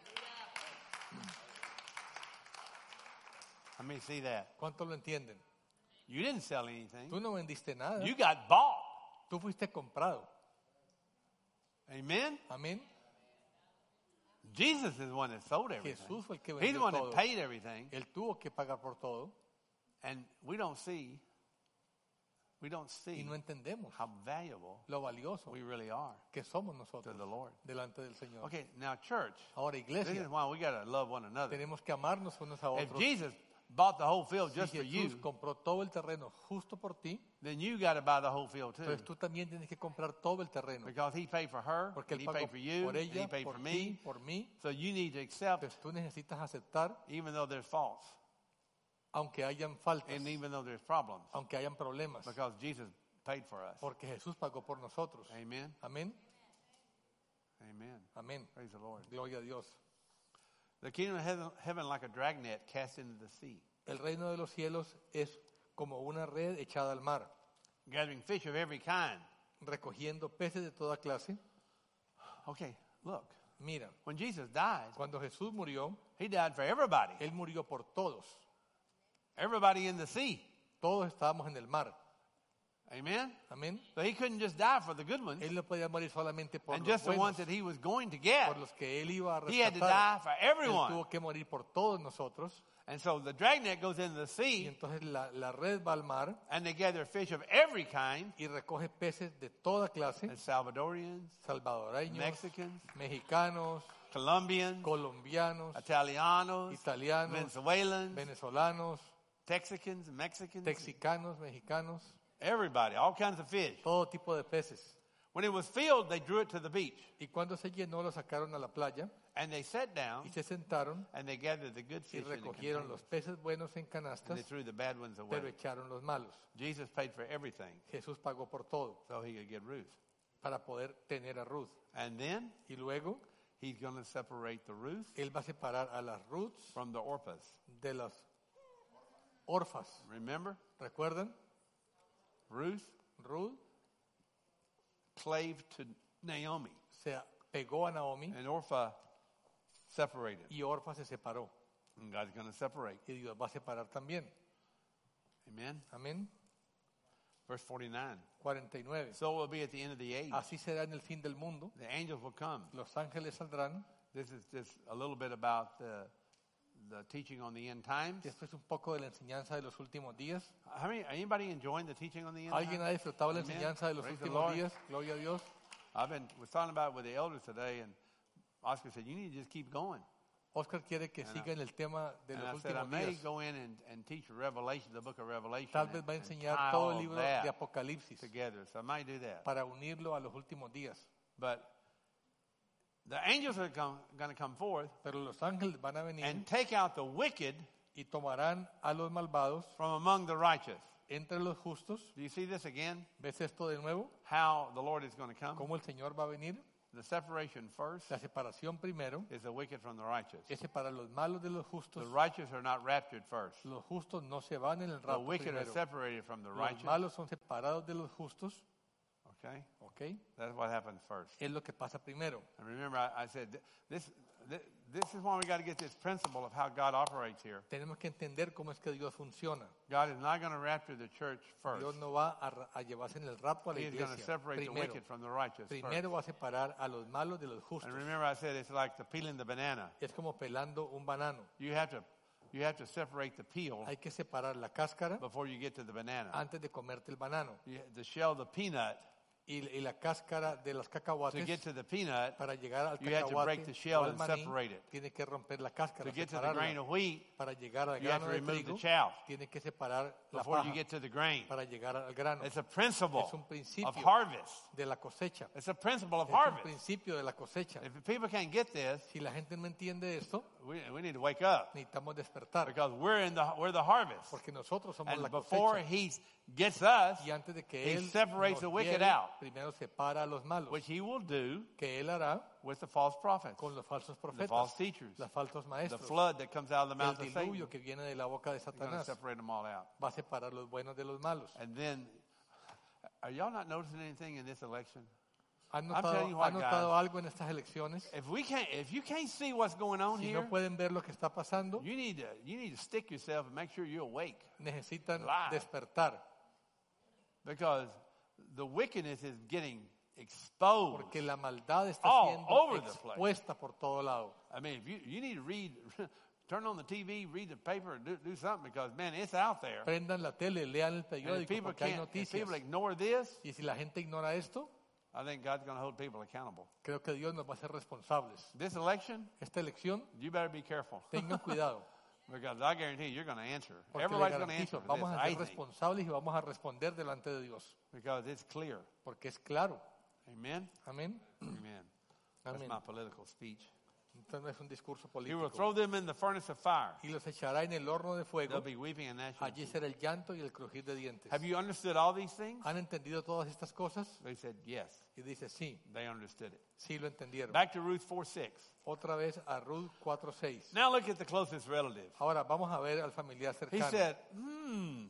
Speaker 1: Let me see that.
Speaker 2: ¿Cuánto lo entienden?
Speaker 1: You didn't sell anything.
Speaker 2: Tú no vendiste nada.
Speaker 1: You got bought.
Speaker 2: Tú fuiste comprado.
Speaker 1: Amen?
Speaker 2: Amén.
Speaker 1: Jesus is the one that sold everything.
Speaker 2: Jesús fue el que
Speaker 1: He's the
Speaker 2: vendió
Speaker 1: one
Speaker 2: todo.
Speaker 1: that paid everything.
Speaker 2: Él tuvo que pagar por todo
Speaker 1: And we don't see, we don't
Speaker 2: y
Speaker 1: see
Speaker 2: no entendemos
Speaker 1: how valuable
Speaker 2: lo valioso
Speaker 1: we really are
Speaker 2: que somos
Speaker 1: to
Speaker 2: nosotros
Speaker 1: the Lord.
Speaker 2: delante del Señor.
Speaker 1: Okay, now church,
Speaker 2: Ahora,
Speaker 1: this
Speaker 2: iglesia,
Speaker 1: is why we got to love one another.
Speaker 2: tenemos que amarnos unos a
Speaker 1: If
Speaker 2: otros.
Speaker 1: Jesus bought the whole field
Speaker 2: Si
Speaker 1: just for
Speaker 2: Jesús
Speaker 1: you,
Speaker 2: compró todo el terreno justo por ti,
Speaker 1: then you got to buy the whole field too.
Speaker 2: entonces tú también tienes que comprar todo el terreno.
Speaker 1: Because he paid for her,
Speaker 2: Porque
Speaker 1: and
Speaker 2: Él
Speaker 1: he
Speaker 2: pagó
Speaker 1: paid for you,
Speaker 2: por
Speaker 1: and he
Speaker 2: ella,
Speaker 1: paid
Speaker 2: por
Speaker 1: for
Speaker 2: ti,
Speaker 1: me.
Speaker 2: por mí.
Speaker 1: So you need to accept,
Speaker 2: Entonces tú necesitas aceptar,
Speaker 1: even though there's faults,
Speaker 2: aunque hayan faltas,
Speaker 1: and even though there's problems,
Speaker 2: aunque hayan problemas,
Speaker 1: because Jesus paid for us.
Speaker 2: porque Jesús pagó por nosotros.
Speaker 1: Amen.
Speaker 2: Amén.
Speaker 1: Amen.
Speaker 2: Amén.
Speaker 1: Praise the Lord.
Speaker 2: Gloria a Dios.
Speaker 1: The kingdom of heaven, heaven like a dragnet cast into the sea,
Speaker 2: El reino de los cielos es como una red echada al mar,
Speaker 1: gathering fish of every kind.
Speaker 2: recogiendo peces de toda clase.
Speaker 1: Okay, look.
Speaker 2: Mira,
Speaker 1: When Jesus died,
Speaker 2: cuando Jesús murió,
Speaker 1: he died for everybody.
Speaker 2: Él murió por todos.
Speaker 1: Everybody in the sea.
Speaker 2: Todos estábamos en el mar.
Speaker 1: Amen?
Speaker 2: Amén.
Speaker 1: So he couldn't just die for the good ones
Speaker 2: Él no podía morir solamente por
Speaker 1: and
Speaker 2: los
Speaker 1: just the ones
Speaker 2: buenos,
Speaker 1: that he was going to get.
Speaker 2: por los que él iba a
Speaker 1: He had to die
Speaker 2: rescatar.
Speaker 1: for
Speaker 2: Él
Speaker 1: everyone.
Speaker 2: tuvo que morir por todos nosotros.
Speaker 1: And so the dragnet goes into the
Speaker 2: Y
Speaker 1: sea
Speaker 2: entonces la, la red va al mar
Speaker 1: and they gather fish of every kind.
Speaker 2: y recoge peces de toda clase,
Speaker 1: And Salvadorians,
Speaker 2: salvadoreños,
Speaker 1: Mexicans,
Speaker 2: mexicanos,
Speaker 1: Colombians,
Speaker 2: colombianos,
Speaker 1: Italianos,
Speaker 2: italianos,
Speaker 1: Venezuelans,
Speaker 2: venezolanos,
Speaker 1: Texicans, Mexicans,
Speaker 2: texicanos, mexicanos,
Speaker 1: everybody, all kinds of fish.
Speaker 2: todo tipo de peces.
Speaker 1: When it was filled, they drew it to the beach.
Speaker 2: Y cuando se llenó lo sacaron a la playa
Speaker 1: And they sat down
Speaker 2: y se sentaron
Speaker 1: and they gathered the good
Speaker 2: y
Speaker 1: fish in the
Speaker 2: recogieron los
Speaker 1: containers.
Speaker 2: peces buenos en
Speaker 1: And
Speaker 2: canastas,
Speaker 1: they threw the bad ones away.
Speaker 2: pero echaron los malos.
Speaker 1: Jesus paid for everything
Speaker 2: Jesús pagó por todo
Speaker 1: so he could get Ruth.
Speaker 2: para poder tener a Ruth.
Speaker 1: And then
Speaker 2: Y luego
Speaker 1: he's going to separate the Ruth
Speaker 2: él va a separar a las Ruths
Speaker 1: from the Orphas.
Speaker 2: de las orfas.
Speaker 1: Remember?
Speaker 2: ¿Recuerdan?
Speaker 1: Ruth
Speaker 2: Ruth
Speaker 1: clave to Naomi
Speaker 2: se pegó a Naomi
Speaker 1: and Orpha separated.
Speaker 2: y Orfa se separó.
Speaker 1: And God's going to separate.
Speaker 2: Y Dios va a separar también.
Speaker 1: Amen.
Speaker 2: Amén.
Speaker 1: Verse forty-nine.
Speaker 2: cuarenta y nueve.
Speaker 1: So it will be at the end of the age.
Speaker 2: Así será en el fin del mundo.
Speaker 1: The angels will come.
Speaker 2: Los ángeles saldrán.
Speaker 1: This is just a little bit about the, the teaching on the end times.
Speaker 2: Y esto es un poco de la enseñanza de los últimos días.
Speaker 1: How many, anybody enjoying the teaching on the end
Speaker 2: ¿Alguien ha
Speaker 1: times?
Speaker 2: disfrutado la
Speaker 1: Amen.
Speaker 2: enseñanza de los
Speaker 1: Praise the
Speaker 2: últimos
Speaker 1: Lord.
Speaker 2: días? Gloria a Dios.
Speaker 1: I've been was talking about it with the elders today, and Oscar said, "You need to just keep going."
Speaker 2: Oscar quiere que siga en el tema de
Speaker 1: And
Speaker 2: los
Speaker 1: I said, "I
Speaker 2: últimos
Speaker 1: may
Speaker 2: días.
Speaker 1: go in and, and teach Revelation, the book of Revelation,
Speaker 2: Tal vez
Speaker 1: and,
Speaker 2: va a
Speaker 1: and
Speaker 2: enseñar
Speaker 1: tie
Speaker 2: todo
Speaker 1: all
Speaker 2: el
Speaker 1: of
Speaker 2: libro
Speaker 1: that
Speaker 2: de Apocalipsis
Speaker 1: together." So I might do that.
Speaker 2: para unirlo a los últimos días.
Speaker 1: But the angels are going to come forth
Speaker 2: Pero los ángeles van a venir
Speaker 1: and take out the wicked
Speaker 2: y tomarán a los malvados
Speaker 1: from among the righteous.
Speaker 2: entre los justos.
Speaker 1: Do you see this again?
Speaker 2: ¿Ves esto de nuevo?
Speaker 1: How the Lord is going to come?
Speaker 2: ¿Cómo el Señor va a venir?
Speaker 1: The separation first
Speaker 2: La separación primero
Speaker 1: is the wicked from the righteous.
Speaker 2: es separar los malos de los
Speaker 1: The
Speaker 2: justos.
Speaker 1: righteous are not raptured first.
Speaker 2: Los justos no se van en el
Speaker 1: The
Speaker 2: rapto
Speaker 1: wicked are
Speaker 2: primero.
Speaker 1: separated from the
Speaker 2: Los
Speaker 1: righteous.
Speaker 2: malos son separados de los justos.
Speaker 1: Okay?
Speaker 2: ¿Ok?
Speaker 1: That's what happens first.
Speaker 2: Es lo que pasa primero.
Speaker 1: And remember, I, I said, th- this, th- this is why we got to get this principle of how God operates here.
Speaker 2: Tenemos que entender cómo es que Dios funciona.
Speaker 1: God is not going to rapture the church first.
Speaker 2: Dios no va a, ra- a llevarse en el rapto a la
Speaker 1: He is going to
Speaker 2: iglesia.
Speaker 1: separate the
Speaker 2: Primero,
Speaker 1: wicked from the righteous first.
Speaker 2: primero va a separar a los malos de los justos.
Speaker 1: And remember, I said it's like the peeling the banana.
Speaker 2: Es como pelando un banano.
Speaker 1: You have to, you have to separate the peel
Speaker 2: Hay que separar la cáscara
Speaker 1: before you get to the banana.
Speaker 2: antes de comerte el banano.
Speaker 1: You, the shell of the peanut,
Speaker 2: Y, y la cáscara de las
Speaker 1: to get
Speaker 2: cacahuates,
Speaker 1: to the peanut,
Speaker 2: para llegar al
Speaker 1: you have to break
Speaker 2: cacahuate
Speaker 1: the shell
Speaker 2: o al
Speaker 1: and
Speaker 2: maní,
Speaker 1: separate it.
Speaker 2: tiene que romper la cáscara,
Speaker 1: To get to the
Speaker 2: separarla.
Speaker 1: grain of wheat,
Speaker 2: Para llegar al
Speaker 1: you have
Speaker 2: grano
Speaker 1: to
Speaker 2: de
Speaker 1: remove
Speaker 2: trigo,
Speaker 1: the chaff
Speaker 2: tiene que separar la
Speaker 1: before
Speaker 2: paja
Speaker 1: you get to the grain.
Speaker 2: para llegar al grano.
Speaker 1: It's a principle
Speaker 2: Es un principio
Speaker 1: of harvest.
Speaker 2: de la cosecha.
Speaker 1: It's a principle of
Speaker 2: Es un
Speaker 1: harvest.
Speaker 2: principio de la cosecha.
Speaker 1: If people can't get this,
Speaker 2: Si la gente no entiende esto,
Speaker 1: we, we need to wake up
Speaker 2: necesitamos despertar.
Speaker 1: because we're in the we're the harvest.
Speaker 2: Porque nosotros somos la
Speaker 1: And before
Speaker 2: cosecha.
Speaker 1: he gets us,
Speaker 2: Y antes de que
Speaker 1: he
Speaker 2: Él
Speaker 1: separates
Speaker 2: nos
Speaker 1: the wicked
Speaker 2: lleve,
Speaker 1: out,
Speaker 2: primero separa a los malos.
Speaker 1: which he will do
Speaker 2: Que Él hará
Speaker 1: with the false prophets,
Speaker 2: con los falsos
Speaker 1: the
Speaker 2: profetas,
Speaker 1: false teachers,
Speaker 2: los falsos
Speaker 1: the
Speaker 2: maestros,
Speaker 1: flood that comes out of the
Speaker 2: el
Speaker 1: mouth of Satan.
Speaker 2: diluvio que viene de la boca de
Speaker 1: He's going to
Speaker 2: Satanás.
Speaker 1: separate them all out.
Speaker 2: Va a separar los buenos de los malos.
Speaker 1: And then, are y'all not noticing anything in this election?
Speaker 2: ¿Han
Speaker 1: I'm telling
Speaker 2: notado,
Speaker 1: you what,
Speaker 2: ¿han notado
Speaker 1: guys.
Speaker 2: algo en estas elecciones?
Speaker 1: If we can't, if you can't see what's going on
Speaker 2: Si
Speaker 1: here,
Speaker 2: no pueden ver lo que está pasando,
Speaker 1: you need to you need to stick yourself and make sure you're awake,
Speaker 2: necesitan
Speaker 1: Live.
Speaker 2: despertar.
Speaker 1: because the wickedness is getting exposed.
Speaker 2: Porque la maldad está
Speaker 1: All
Speaker 2: siendo
Speaker 1: over the place.
Speaker 2: expuesta por todo lado.
Speaker 1: I mean, if you you need to read, turn on the T V, read the paper, do do something because man, it's out there.
Speaker 2: Prendan la tele, lean el
Speaker 1: And if
Speaker 2: periódico
Speaker 1: people
Speaker 2: porque hay
Speaker 1: can't, if
Speaker 2: noticias.
Speaker 1: people ignore this,
Speaker 2: Y si la gente ignora esto,
Speaker 1: I think God's going to hold people accountable.
Speaker 2: creo que Dios nos va a hacer responsables.
Speaker 1: This election,
Speaker 2: Esta elección,
Speaker 1: you better be careful
Speaker 2: tengan cuidado.
Speaker 1: because I guarantee you, you're going to answer.
Speaker 2: Porque le
Speaker 1: Everybody's going to answer
Speaker 2: garantizo,
Speaker 1: for this,
Speaker 2: vamos a
Speaker 1: I
Speaker 2: ser
Speaker 1: think,
Speaker 2: responsables y vamos a responder delante de Dios.
Speaker 1: because it's clear.
Speaker 2: Porque es claro.
Speaker 1: Amen.
Speaker 2: Amén.
Speaker 1: Amen. That's
Speaker 2: Amén.
Speaker 1: my political speech.
Speaker 2: Entonces no es un discurso
Speaker 1: He will
Speaker 2: político.
Speaker 1: throw them in the furnace of fire.
Speaker 2: Y los echará en el horno de
Speaker 1: There'll
Speaker 2: fuego.
Speaker 1: be weeping and gnashing of
Speaker 2: Allí
Speaker 1: teeth.
Speaker 2: será el llanto y el crujir de dientes.
Speaker 1: Have you understood all these things?
Speaker 2: ¿Han entendido todas estas cosas?
Speaker 1: They said yes.
Speaker 2: Y dice, sí,
Speaker 1: They understood it.
Speaker 2: sí lo entendieron.
Speaker 1: Back to Ruth four six.
Speaker 2: Otra vez a Ruth cuatro seis.
Speaker 1: Now look at the closest relative.
Speaker 2: Ahora vamos a ver al familiar
Speaker 1: He
Speaker 2: cercano.
Speaker 1: said, hmm.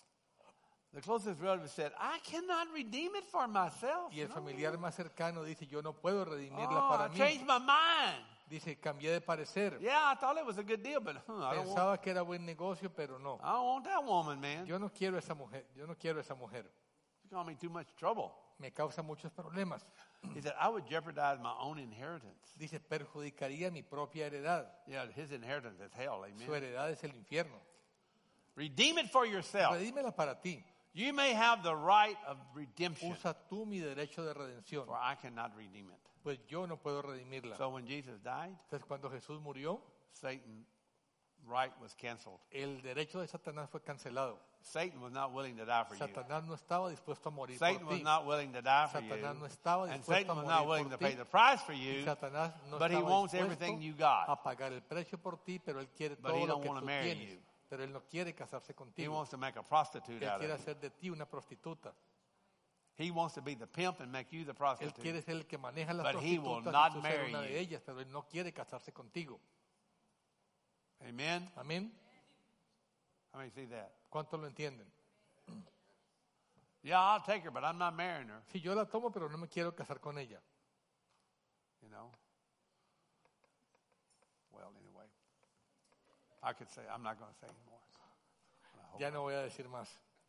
Speaker 1: The closest relative said, I cannot redeem it for myself.
Speaker 2: Y el
Speaker 1: No.
Speaker 2: familiar más cercano dice, yo no puedo redimirla
Speaker 1: Oh,
Speaker 2: para
Speaker 1: I
Speaker 2: mí.
Speaker 1: changed my mind.
Speaker 2: Dice, cambié de parecer.
Speaker 1: Yeah, I thought it was a good deal, but huh, I, don't want,
Speaker 2: Pensaba que era buen negocio, pero no.
Speaker 1: I don't want that woman, man.
Speaker 2: Yo no quiero esa mujer. Yo no quiero esa mujer.
Speaker 1: causing me too much trouble.
Speaker 2: me causa muchos problemas.
Speaker 1: He said, I would jeopardize my own inheritance.
Speaker 2: Dice, perjudicaría mi propia heredad.
Speaker 1: Yeah, his inheritance is hell,
Speaker 2: Su
Speaker 1: amen.
Speaker 2: heredad es el infierno.
Speaker 1: Redeem it for yourself.
Speaker 2: Redímela para ti.
Speaker 1: You may have the right of redemption,
Speaker 2: Usa tú mi derecho de redención,
Speaker 1: for I cannot redeem it.
Speaker 2: pues yo no puedo redimirla.
Speaker 1: So when Jesus died,
Speaker 2: Entonces, cuando Jesús murió,
Speaker 1: Satan's right was canceled.
Speaker 2: el derecho de Satanás fue cancelado.
Speaker 1: Satan was not willing to die for you.
Speaker 2: Satanás no estaba dispuesto a morir
Speaker 1: Satan
Speaker 2: por
Speaker 1: was
Speaker 2: ti.
Speaker 1: not willing to die for you.
Speaker 2: Satanás no estaba
Speaker 1: And
Speaker 2: dispuesto
Speaker 1: Satan
Speaker 2: a
Speaker 1: was not
Speaker 2: morir
Speaker 1: willing
Speaker 2: por
Speaker 1: to pay
Speaker 2: ti.
Speaker 1: the price for
Speaker 2: Y
Speaker 1: you,
Speaker 2: Satanás no
Speaker 1: but he
Speaker 2: estaba
Speaker 1: wants
Speaker 2: dispuesto
Speaker 1: everything you got.
Speaker 2: a pagar el precio por ti, pero él quiere
Speaker 1: But he
Speaker 2: todo lo
Speaker 1: don't
Speaker 2: que
Speaker 1: wanna
Speaker 2: tú
Speaker 1: marry
Speaker 2: tienes.
Speaker 1: you.
Speaker 2: Pero él no quiere casarse
Speaker 1: He
Speaker 2: contigo.
Speaker 1: wants to make a prostitute
Speaker 2: Él
Speaker 1: out
Speaker 2: quiere
Speaker 1: of you.
Speaker 2: hacer de ti una prostituta.
Speaker 1: He wants to be the pimp and make you the
Speaker 2: Él
Speaker 1: prostitute.
Speaker 2: quiere ser el que maneja las
Speaker 1: But he will
Speaker 2: prostitutas
Speaker 1: not
Speaker 2: y tú ser
Speaker 1: marry
Speaker 2: una
Speaker 1: you.
Speaker 2: de ellas, pero él no quiere casarse contigo.
Speaker 1: Amen?
Speaker 2: Amén.
Speaker 1: How many see that?
Speaker 2: ¿Cuántos lo entienden?
Speaker 1: Yeah, I'll take her, but I'm not marrying her.
Speaker 2: Si yo la tomo, pero no me quiero casar con ella.
Speaker 1: You know? Well, anyway. I could say, I'm not going to say anymore. I hope
Speaker 2: Ya no voy a decir más.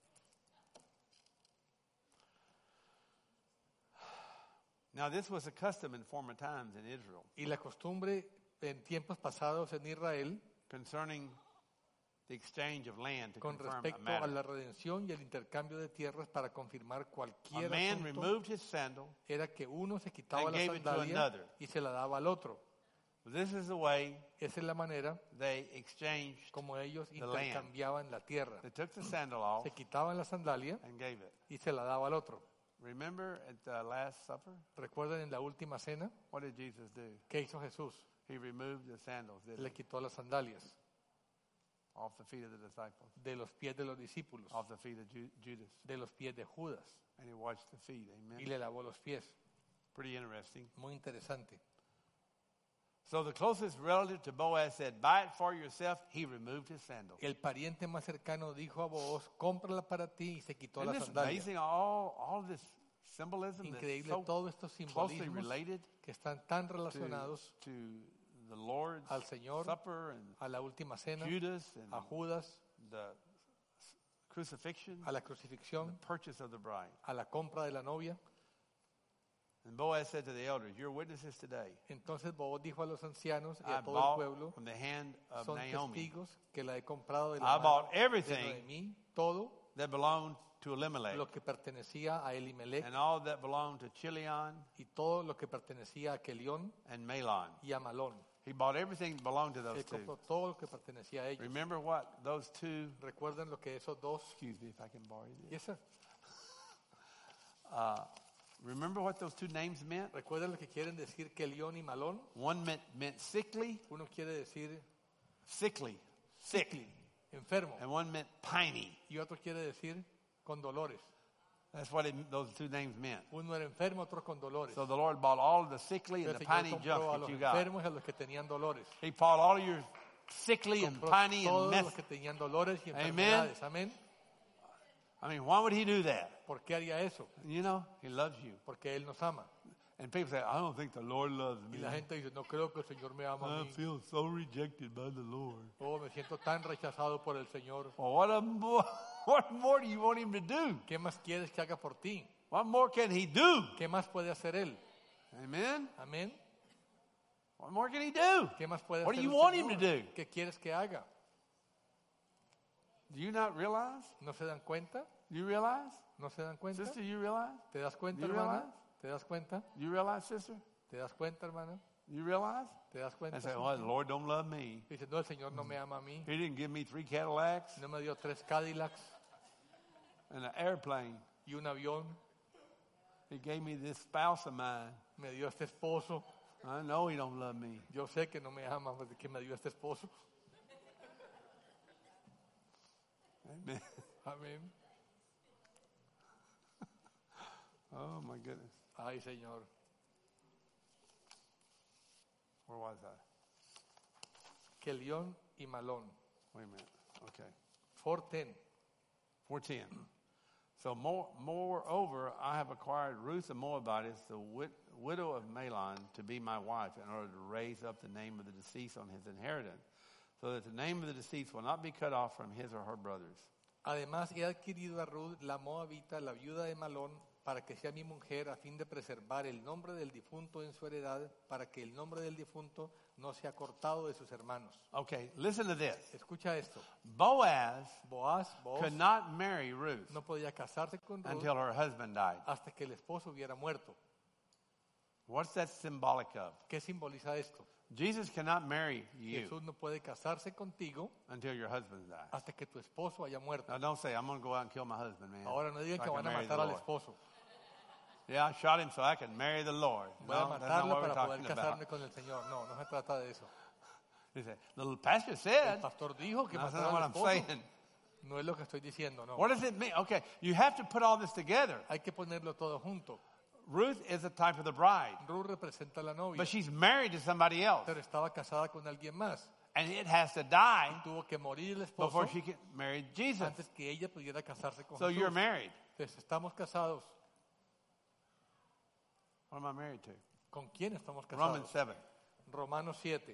Speaker 1: Now, this was a custom in former times in Israel
Speaker 2: Y la costumbre en tiempos pasados en Israel,
Speaker 1: concerning the exchange of land to
Speaker 2: con
Speaker 1: confirm a
Speaker 2: respecto a
Speaker 1: matter.
Speaker 2: la redención y el intercambio de tierras para confirmar
Speaker 1: A
Speaker 2: cualquier
Speaker 1: man
Speaker 2: asunto,
Speaker 1: removed his sandal.
Speaker 2: era que uno se quitaba
Speaker 1: and
Speaker 2: la
Speaker 1: gave it to
Speaker 2: sandalia
Speaker 1: another.
Speaker 2: y se la daba al otro.
Speaker 1: This is the way
Speaker 2: Esa es la manera
Speaker 1: they exchanged.
Speaker 2: como ellos
Speaker 1: The land.
Speaker 2: intercambiaban la tierra.
Speaker 1: They took the sandal off
Speaker 2: Se quitaban la sandalia
Speaker 1: and gave it.
Speaker 2: y se la daba al otro.
Speaker 1: Remember at the Last Supper?
Speaker 2: ¿Recuerdan en la última cena
Speaker 1: What did Jesus do?
Speaker 2: qué hizo Jesús?
Speaker 1: He removed the sandals, didn't
Speaker 2: Le
Speaker 1: he?
Speaker 2: quitó las sandalias
Speaker 1: Off the feet of the disciples,
Speaker 2: de los pies de los discípulos,
Speaker 1: off the feet of Ju- Judas.
Speaker 2: de los pies de Judas,
Speaker 1: And he washed the feet.
Speaker 2: y
Speaker 1: Amen.
Speaker 2: le lavó los pies.
Speaker 1: Pretty interesting.
Speaker 2: Muy interesante.
Speaker 1: So the closest relative to Boaz said, buy it for yourself. He removed his sandal.
Speaker 2: El pariente más cercano dijo a Booz, cómprala para ti, y se quitó
Speaker 1: Isn't
Speaker 2: la
Speaker 1: this
Speaker 2: sandalia.
Speaker 1: amazing, all, all of this symbolism that's
Speaker 2: Increíble
Speaker 1: so
Speaker 2: todos estos
Speaker 1: closely
Speaker 2: simbolismos
Speaker 1: related
Speaker 2: que están tan
Speaker 1: to,
Speaker 2: relacionados
Speaker 1: to the Lord's
Speaker 2: al Señor,
Speaker 1: Supper and
Speaker 2: a la última cena,
Speaker 1: Judas and
Speaker 2: a Judas,
Speaker 1: the crucifixion,
Speaker 2: a la
Speaker 1: the
Speaker 2: crucifixión,
Speaker 1: purchase of the bride.
Speaker 2: a la compra de la novia.
Speaker 1: And Boaz said to the elders, you're witnesses today.
Speaker 2: Entonces Booz dijo a los ancianos y
Speaker 1: I
Speaker 2: a todo el
Speaker 1: bought
Speaker 2: pueblo,
Speaker 1: from the hand of
Speaker 2: son
Speaker 1: Naomi
Speaker 2: testigos que la he comprado de
Speaker 1: I
Speaker 2: la mano
Speaker 1: bought
Speaker 2: de
Speaker 1: everything
Speaker 2: Noemí, todo
Speaker 1: that belonged to Elimelech
Speaker 2: lo que pertenecía a Elimelech
Speaker 1: and all that belonged to Chilion
Speaker 2: y todo lo que pertenecía a Kelión
Speaker 1: and Malon.
Speaker 2: y a Malón.
Speaker 1: He bought everything that belonged to those
Speaker 2: Él
Speaker 1: two.
Speaker 2: compró todo lo que pertenecía a ellos.
Speaker 1: Remember what those two,
Speaker 2: ¿Recuerdan lo que esos dos?
Speaker 1: excuse me if I can borrow this.
Speaker 2: Yes, sir.
Speaker 1: Uh, remember what those two names meant?
Speaker 2: ¿Recuerdan lo que quieren decir Kelión y Malón?
Speaker 1: One meant, meant sickly,
Speaker 2: Uno quiere decir
Speaker 1: sickly, sick.
Speaker 2: enfermo
Speaker 1: And one meant piney.
Speaker 2: y otro quiere decir con dolores.
Speaker 1: That's what it, those two names meant.
Speaker 2: Uno era enfermo, otro con dolores.
Speaker 1: So the Lord bought all of the sickly and
Speaker 2: El
Speaker 1: the
Speaker 2: Señor
Speaker 1: piney
Speaker 2: compró a
Speaker 1: junk that
Speaker 2: los
Speaker 1: you got.
Speaker 2: enfermos y a los que tenían dolores.
Speaker 1: He bought all of your sickly and
Speaker 2: Compró
Speaker 1: piney and
Speaker 2: todos los
Speaker 1: mess.
Speaker 2: que tenían dolores y
Speaker 1: Amen.
Speaker 2: enfermedades. Amén.
Speaker 1: I mean, why would he do that?
Speaker 2: ¿Por qué haría eso?
Speaker 1: You know, he loves you.
Speaker 2: Porque Él nos ama.
Speaker 1: And people say, I don't think the Lord loves
Speaker 2: Y
Speaker 1: me.
Speaker 2: la gente dice, no creo que el Señor me ama a
Speaker 1: I
Speaker 2: mí.
Speaker 1: feel so rejected by the Lord.
Speaker 2: Oh, me siento tan rechazado por el Señor.
Speaker 1: Well, what, a more, what more do you want him to do?
Speaker 2: ¿Qué más quieres que haga por ti?
Speaker 1: What more can he do?
Speaker 2: ¿Qué más puede hacer Él?
Speaker 1: Amen?
Speaker 2: Amén.
Speaker 1: What more can he do?
Speaker 2: ¿Qué más puede
Speaker 1: What do
Speaker 2: hacer
Speaker 1: you
Speaker 2: el
Speaker 1: want him
Speaker 2: Señor?
Speaker 1: to do?
Speaker 2: ¿Qué quieres que haga?
Speaker 1: Do you not realize?
Speaker 2: ¿No se dan cuenta?
Speaker 1: Do you realize?
Speaker 2: ¿No se dan cuenta?
Speaker 1: Sister, you realize?
Speaker 2: ¿Te das cuenta,
Speaker 1: You
Speaker 2: hermana?
Speaker 1: realize?
Speaker 2: ¿Te das cuenta?
Speaker 1: You realize, sister?
Speaker 2: ¿Te das cuenta, hermana?
Speaker 1: You realize?
Speaker 2: ¿Te das cuenta?
Speaker 1: I say,
Speaker 2: sister?
Speaker 1: well, the Lord don't love me.
Speaker 2: Dice, no, el Señor no me ama a mí.
Speaker 1: He didn't give me three Cadillacs
Speaker 2: No me dio tres Cadillacs
Speaker 1: and an airplane.
Speaker 2: y un avión.
Speaker 1: He gave me this spouse of mine.
Speaker 2: Me dio este esposo.
Speaker 1: I know he don't love me.
Speaker 2: Yo sé que no me ama porque que me dio este esposo.
Speaker 1: Amen.
Speaker 2: Amén.
Speaker 1: Oh, my goodness.
Speaker 2: Ay, Señor.
Speaker 1: Where was I?
Speaker 2: Kelión y Malón.
Speaker 1: Wait a minute. Okay.
Speaker 2: four ten.
Speaker 1: four ten. So more, moreover, I have acquired Ruth the Moabitess, the wid- widow of Mahlon, to be my wife in order to raise up the name of the deceased on his inheritance, so that the name of the deceased will not be cut off from his or her brothers.
Speaker 2: Además, he adquirido a Ruth, la moabita, la viuda de Malón, para que sea mi mujer, a fin de preservar el nombre del difunto en su heredad, para que el nombre del difunto no sea cortado de sus hermanos.
Speaker 1: Okay, listen to this.
Speaker 2: Escucha esto.
Speaker 1: Boaz
Speaker 2: Boaz, Boaz
Speaker 1: could not marry Ruth
Speaker 2: no podía casarse con Ruth
Speaker 1: until her husband died.
Speaker 2: hasta que el esposo hubiera muerto.
Speaker 1: What's that symbolic of?
Speaker 2: ¿Qué simboliza esto?
Speaker 1: Jesus cannot marry you
Speaker 2: Jesús no puede casarse contigo
Speaker 1: until your husband dies.
Speaker 2: hasta que tu esposo haya muerto.
Speaker 1: Now don't say, I'm going to go out and kill my husband, man.
Speaker 2: Ahora no digan
Speaker 1: so I
Speaker 2: que
Speaker 1: can
Speaker 2: van a
Speaker 1: marry the
Speaker 2: matar al
Speaker 1: Lord.
Speaker 2: esposo.
Speaker 1: Yeah, I shot him so I can marry the Lord.
Speaker 2: Voy a
Speaker 1: No, that's not
Speaker 2: matarlo
Speaker 1: what we're
Speaker 2: para poder
Speaker 1: talking about.
Speaker 2: casarme con el Señor. No, no se trata de eso.
Speaker 1: He said, the pastor
Speaker 2: El
Speaker 1: said,
Speaker 2: pastor dijo que
Speaker 1: that's
Speaker 2: matar
Speaker 1: not what
Speaker 2: al
Speaker 1: I'm
Speaker 2: esposo.
Speaker 1: saying.
Speaker 2: No es lo que estoy diciendo, no.
Speaker 1: What does it mean? Okay, you have to put all this together.
Speaker 2: Hay que ponerlo todo junto.
Speaker 1: Ruth is a type of the bride,
Speaker 2: Ruth representa a la novia,
Speaker 1: but she's married to somebody else.
Speaker 2: pero estaba casada con alguien más.
Speaker 1: And it has to die
Speaker 2: Tuvo que morir el esposo
Speaker 1: before she can marry Jesus.
Speaker 2: antes que ella pudiera casarse con
Speaker 1: So you're
Speaker 2: Jesús.
Speaker 1: married.
Speaker 2: Entonces, estamos casados.
Speaker 1: What am I married to?
Speaker 2: ¿Con quién estamos
Speaker 1: Romans
Speaker 2: casados?
Speaker 1: seven,
Speaker 2: Romanos siete.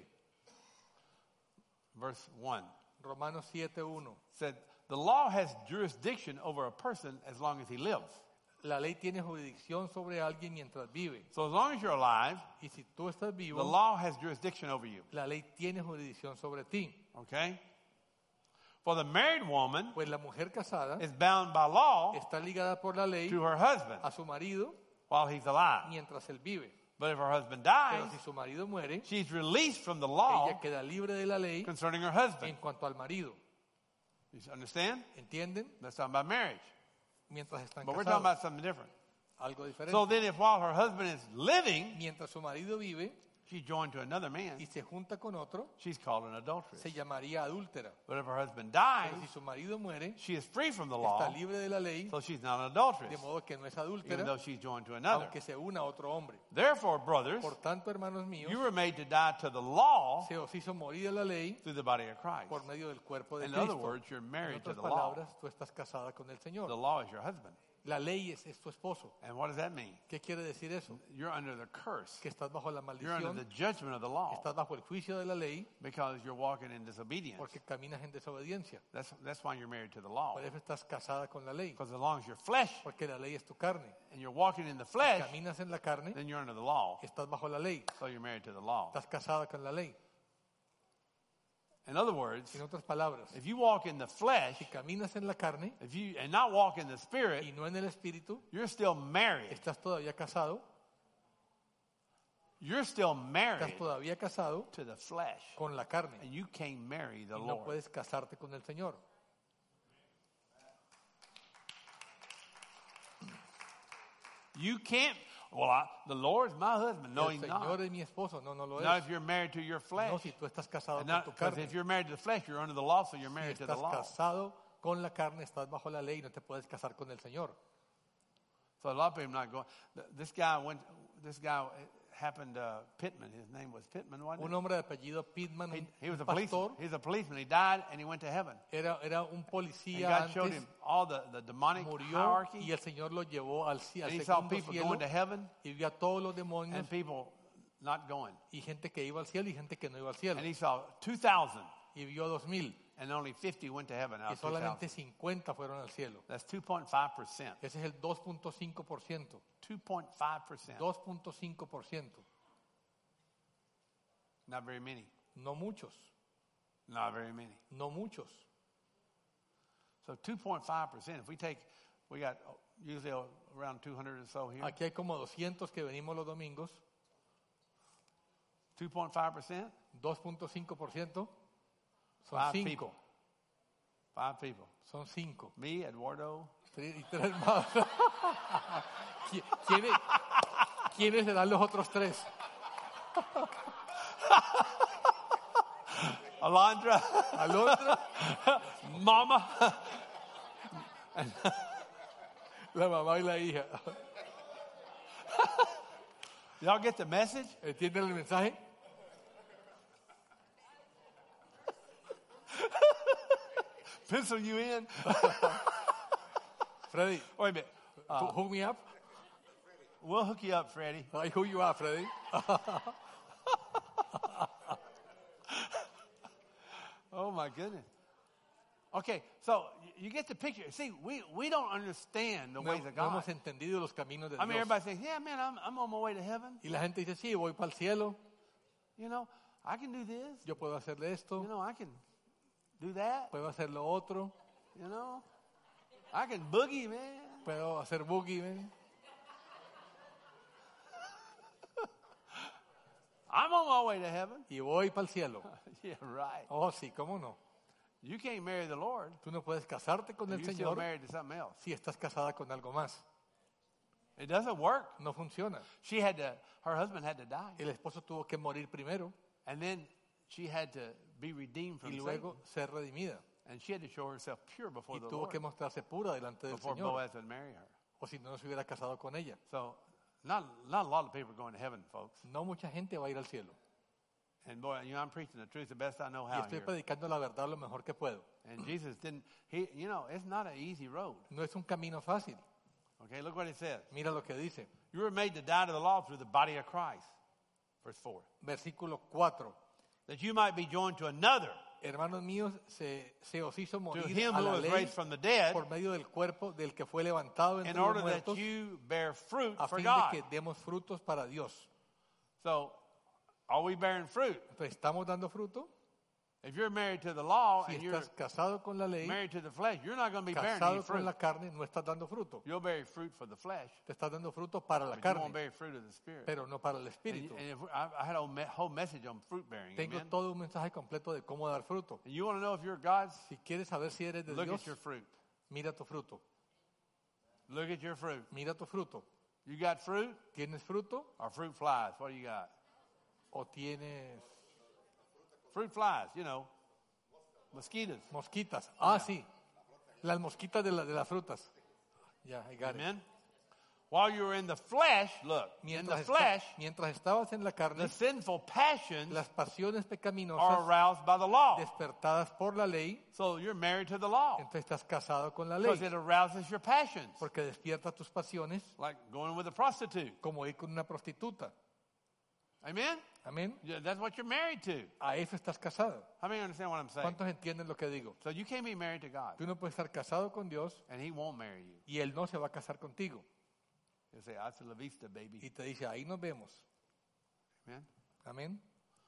Speaker 1: verse one.
Speaker 2: Romanos siete uno.
Speaker 1: Said, the law has jurisdiction over a person as long as he lives.
Speaker 2: La ley tiene jurisdicción sobre alguien mientras vive.
Speaker 1: So as long as you're alive,
Speaker 2: Y si tú estás
Speaker 1: the
Speaker 2: vivo,
Speaker 1: law has jurisdiction over you.
Speaker 2: la ley tiene jurisdicción sobre ti.
Speaker 1: Okay? For the married woman
Speaker 2: Pues la mujer casada
Speaker 1: is bound by law
Speaker 2: está ligada por la ley
Speaker 1: to her husband
Speaker 2: a su marido
Speaker 1: while he's alive.
Speaker 2: mientras él vive.
Speaker 1: But if her husband
Speaker 2: Pero
Speaker 1: dies,
Speaker 2: si su marido muere,
Speaker 1: she's released from the law
Speaker 2: ella queda libre de la ley
Speaker 1: concerning her husband.
Speaker 2: en cuanto al marido.
Speaker 1: You understand?
Speaker 2: ¿Entienden?
Speaker 1: That's talking about marriage.
Speaker 2: Mientras están
Speaker 1: But we're talking
Speaker 2: casados.
Speaker 1: about something different.
Speaker 2: Algo diferente.
Speaker 1: So then if while her husband is living,
Speaker 2: Mientras su marido vive
Speaker 1: she's joined to another man,
Speaker 2: y se junta con otro,
Speaker 1: she's called an adulteress.
Speaker 2: se llamaría adúltera.
Speaker 1: But if her husband dies,
Speaker 2: Pero si su marido muere,
Speaker 1: she is free from the
Speaker 2: está
Speaker 1: law,
Speaker 2: libre de la ley,
Speaker 1: so she's not an adulteress,
Speaker 2: de modo que no es
Speaker 1: even
Speaker 2: adúltera,
Speaker 1: though she's joined to another.
Speaker 2: aunque se una a otro hombre.
Speaker 1: Therefore, brothers,
Speaker 2: Por tanto, hermanos míos,
Speaker 1: you were made to die to the law
Speaker 2: se os hizo morir de la ley
Speaker 1: through the body of Christ.
Speaker 2: por medio del cuerpo de
Speaker 1: In other
Speaker 2: Cristo.
Speaker 1: words, you're
Speaker 2: En
Speaker 1: married to
Speaker 2: otras
Speaker 1: the law.
Speaker 2: palabras, tú estás casada con el
Speaker 1: The
Speaker 2: Señor.
Speaker 1: law is your husband.
Speaker 2: La ley es, es tu esposo.
Speaker 1: And what does that mean?
Speaker 2: ¿Qué quiere decir eso?
Speaker 1: You're under the curse.
Speaker 2: Que estás bajo la
Speaker 1: You're under the
Speaker 2: maldición,
Speaker 1: judgment of the law
Speaker 2: estás bajo el juicio de la ley
Speaker 1: because you're walking in disobedience.
Speaker 2: porque caminas en desobediencia.
Speaker 1: That's, that's why you're married to the law.
Speaker 2: Por eso estás casada con la ley,
Speaker 1: Because as long as you're flesh
Speaker 2: porque la ley es tu carne.
Speaker 1: and you're walking in the flesh,
Speaker 2: Caminas en la carne,
Speaker 1: then you're under the law.
Speaker 2: estás bajo la ley,
Speaker 1: So you're married to the law.
Speaker 2: estás casada con la ley.
Speaker 1: In other words,
Speaker 2: En otras palabras,
Speaker 1: if you walk in the flesh
Speaker 2: si caminas en la carne
Speaker 1: if you, and not walk in the spirit,
Speaker 2: y no en el espíritu,
Speaker 1: you're still married.
Speaker 2: estás todavía casado,
Speaker 1: You're still
Speaker 2: estás
Speaker 1: married
Speaker 2: todavía casado
Speaker 1: to the flesh.
Speaker 2: con la carne
Speaker 1: And you can't marry the
Speaker 2: y no
Speaker 1: Lord.
Speaker 2: puedes casarte con el Señor.
Speaker 1: You can't. Well, I, the Lord is my husband. No,
Speaker 2: El
Speaker 1: he's
Speaker 2: Señor
Speaker 1: not.
Speaker 2: es mi esposo, no, no lo
Speaker 1: Not
Speaker 2: es.
Speaker 1: if you're married to your flesh.
Speaker 2: No, si tú estás casado
Speaker 1: And
Speaker 2: con
Speaker 1: not-
Speaker 2: tu
Speaker 1: 'cause
Speaker 2: carne,
Speaker 1: if you're married to the flesh, you're under the law, so you're
Speaker 2: si
Speaker 1: married to the
Speaker 2: estás
Speaker 1: law.
Speaker 2: casado con la carne, estás bajo la ley y no te puedes casar con el Señor.
Speaker 1: So a lot of people not going. th- This guy went. This guy happened. Uh, Pittman. His name was Pittman, wasn't
Speaker 2: Un
Speaker 1: it?
Speaker 2: hombre de apellido Pittman,
Speaker 1: He,
Speaker 2: un
Speaker 1: he was a
Speaker 2: pastor,
Speaker 1: policeman. He was a policeman. He died and he went to heaven.
Speaker 2: era, era un
Speaker 1: And
Speaker 2: policía
Speaker 1: God showed
Speaker 2: antes,
Speaker 1: him all the, the demonic
Speaker 2: murió
Speaker 1: hierarchy.
Speaker 2: y el Señor lo llevó al, ci- al
Speaker 1: And he saw
Speaker 2: segundo
Speaker 1: people
Speaker 2: cielo
Speaker 1: going to heaven
Speaker 2: y vio a todos los demonios
Speaker 1: and people not going.
Speaker 2: y gente que iba al cielo y gente que no iba al cielo.
Speaker 1: And he saw two thousand
Speaker 2: Y vio a dos mil
Speaker 1: and only fifty went to heaven out
Speaker 2: y
Speaker 1: of two
Speaker 2: solamente
Speaker 1: thousand.
Speaker 2: cincuenta fueron al cielo.
Speaker 1: That's two point five percent.
Speaker 2: Ese es el dos punto cinco por ciento.
Speaker 1: two point five percent.
Speaker 2: dos punto cinco por ciento.
Speaker 1: Not very many.
Speaker 2: No muchos,
Speaker 1: Not very many.
Speaker 2: no muchos.
Speaker 1: So two point five percent. If we take, we got usually around two hundred or so here.
Speaker 2: Aquí hay como doscientos que venimos los domingos.
Speaker 1: two point five percent.
Speaker 2: dos punto cinco por ciento son
Speaker 1: Five
Speaker 2: cinco.
Speaker 1: people. Five people.
Speaker 2: Son cinco.
Speaker 1: Me, Eduardo.
Speaker 2: Tres- y tres más. ¿Qui- ¿Quiénes, ¿Quiénes serán los otros tres?
Speaker 1: Alondra.
Speaker 2: Alondra,
Speaker 1: Mama.
Speaker 2: la mamá y la hija.
Speaker 1: Y'all get the message?
Speaker 2: ¿Entienden el mensaje?
Speaker 1: Pencil you in.
Speaker 2: Freddy,
Speaker 1: Wait a minute.
Speaker 2: to hook me up.
Speaker 1: We'll hook you up, Freddie.
Speaker 2: I hook you up, Freddy.
Speaker 1: Oh my goodness. Okay, so you get the picture. See, we, we don't understand the
Speaker 2: No,
Speaker 1: ways of
Speaker 2: no
Speaker 1: God.
Speaker 2: hemos entendido los caminos de
Speaker 1: I mean,
Speaker 2: Dios.
Speaker 1: everybody says, yeah, man, I'm, I'm on my way to heaven.
Speaker 2: Y la gente dice, sí, voy para el cielo,
Speaker 1: You know, I can do this.
Speaker 2: yo puedo hacerle esto,
Speaker 1: You know, I can do that.
Speaker 2: puedo hacer lo otro,
Speaker 1: You know, I can boogie, man.
Speaker 2: puedo hacer boogie, ¿ven?
Speaker 1: I'm on my way to heaven.
Speaker 2: Y voy para el cielo.
Speaker 1: Yeah, right.
Speaker 2: Oh, sí, ¿cómo no?
Speaker 1: You can't marry the Lord.
Speaker 2: Tú no puedes casarte con el
Speaker 1: You're still
Speaker 2: Señor
Speaker 1: married to something else.
Speaker 2: si estás casada con algo más.
Speaker 1: It doesn't work.
Speaker 2: No funciona.
Speaker 1: She had to, her husband had to die.
Speaker 2: El esposo tuvo que morir primero
Speaker 1: And then she had to be redeemed
Speaker 2: y
Speaker 1: from
Speaker 2: luego
Speaker 1: Satan.
Speaker 2: ser redimida.
Speaker 1: And she had to show herself pure before
Speaker 2: Y
Speaker 1: the
Speaker 2: tuvo
Speaker 1: Lord
Speaker 2: que mostrarse pura delante del
Speaker 1: before
Speaker 2: Señor.
Speaker 1: Boaz would marry her.
Speaker 2: O si no, no se hubiera casado con ella.
Speaker 1: So not, not a lot of people are going to heaven, folks.
Speaker 2: No mucha gente va a ir al cielo.
Speaker 1: And boy, you know, I'm preaching the truth the best I know
Speaker 2: Y
Speaker 1: how
Speaker 2: estoy
Speaker 1: here.
Speaker 2: predicando la verdad lo mejor que puedo.
Speaker 1: And Jesus didn't, he, you know, it's not an easy road.
Speaker 2: No es un camino fácil.
Speaker 1: Okay, look what it says.
Speaker 2: Mira lo que dice.
Speaker 1: You were made to die to the law through the body of Christ. Verse four.
Speaker 2: Versículo cuatro.
Speaker 1: That you might be joined to another,
Speaker 2: Hermanos míos, se, se os hizo
Speaker 1: to
Speaker 2: morir
Speaker 1: him
Speaker 2: a
Speaker 1: who
Speaker 2: la
Speaker 1: was
Speaker 2: ley
Speaker 1: raised from the dead,
Speaker 2: por medio del cuerpo del que fue levantado entre
Speaker 1: in
Speaker 2: los
Speaker 1: order that
Speaker 2: muertos,
Speaker 1: you bear fruit
Speaker 2: a
Speaker 1: for
Speaker 2: fin de
Speaker 1: God.
Speaker 2: que demos frutos para Dios.
Speaker 1: So, are we bearing fruit?
Speaker 2: Entonces, ¿estamos dando fruto?
Speaker 1: If you're married to the law
Speaker 2: Si
Speaker 1: and you're
Speaker 2: estás casado con la ley,
Speaker 1: married to the flesh, you're not going to be bearing any
Speaker 2: casado con
Speaker 1: fruit.
Speaker 2: la carne, no estás dando fruto.
Speaker 1: You'll bear fruit for the flesh,
Speaker 2: Te estás dando fruto para la
Speaker 1: but you won't
Speaker 2: carne,
Speaker 1: bear fruit of the Spirit.
Speaker 2: pero no para el
Speaker 1: And,
Speaker 2: espíritu.
Speaker 1: and if, I, I had a whole me- whole message on fruit bearing.
Speaker 2: Tengo
Speaker 1: Amen?
Speaker 2: todo un mensaje completo de cómo dar fruto.
Speaker 1: And you want to know if you're God's?
Speaker 2: Si quieres saber si eres de
Speaker 1: Look
Speaker 2: Dios,
Speaker 1: at your fruit.
Speaker 2: mira tu fruto.
Speaker 1: Look at your fruit.
Speaker 2: Mira tu fruto.
Speaker 1: You got fruit
Speaker 2: ¿Tienes fruto
Speaker 1: or fruit flies? What do you got?
Speaker 2: o tienes
Speaker 1: Fruit flies, you know, mosquitoes.
Speaker 2: mosquitas? Ah, sí. Las mosquitas de, la- de las frutas. Ya, I got it.
Speaker 1: Amen. While you were in the flesh, look, in the
Speaker 2: Mientras, esta-
Speaker 1: flesh,
Speaker 2: mientras estabas en la carne,
Speaker 1: the sinful passions
Speaker 2: las pasiones
Speaker 1: are
Speaker 2: pecaminosas
Speaker 1: aroused by the law.
Speaker 2: despertadas por la ley,
Speaker 1: So you're married to the law
Speaker 2: entonces estás casado con la
Speaker 1: because
Speaker 2: ley,
Speaker 1: it arouses your passions,
Speaker 2: porque despierta tus pasiones
Speaker 1: like going with a prostitute.
Speaker 2: como ir con una prostituta.
Speaker 1: Amen.
Speaker 2: Amén.
Speaker 1: Yeah, that's what you're married to.
Speaker 2: A eso estás casado.
Speaker 1: How many understand what I'm saying?
Speaker 2: ¿Cuántos entienden lo que digo?
Speaker 1: So you can't be married to God,
Speaker 2: Tú no puedes estar casado con Dios
Speaker 1: and He won't marry you.
Speaker 2: y Él no se va a casar contigo.
Speaker 1: He'll say, "Hasta la vista, baby."
Speaker 2: Y te dice, ahí nos vemos.
Speaker 1: Amen.
Speaker 2: Amén.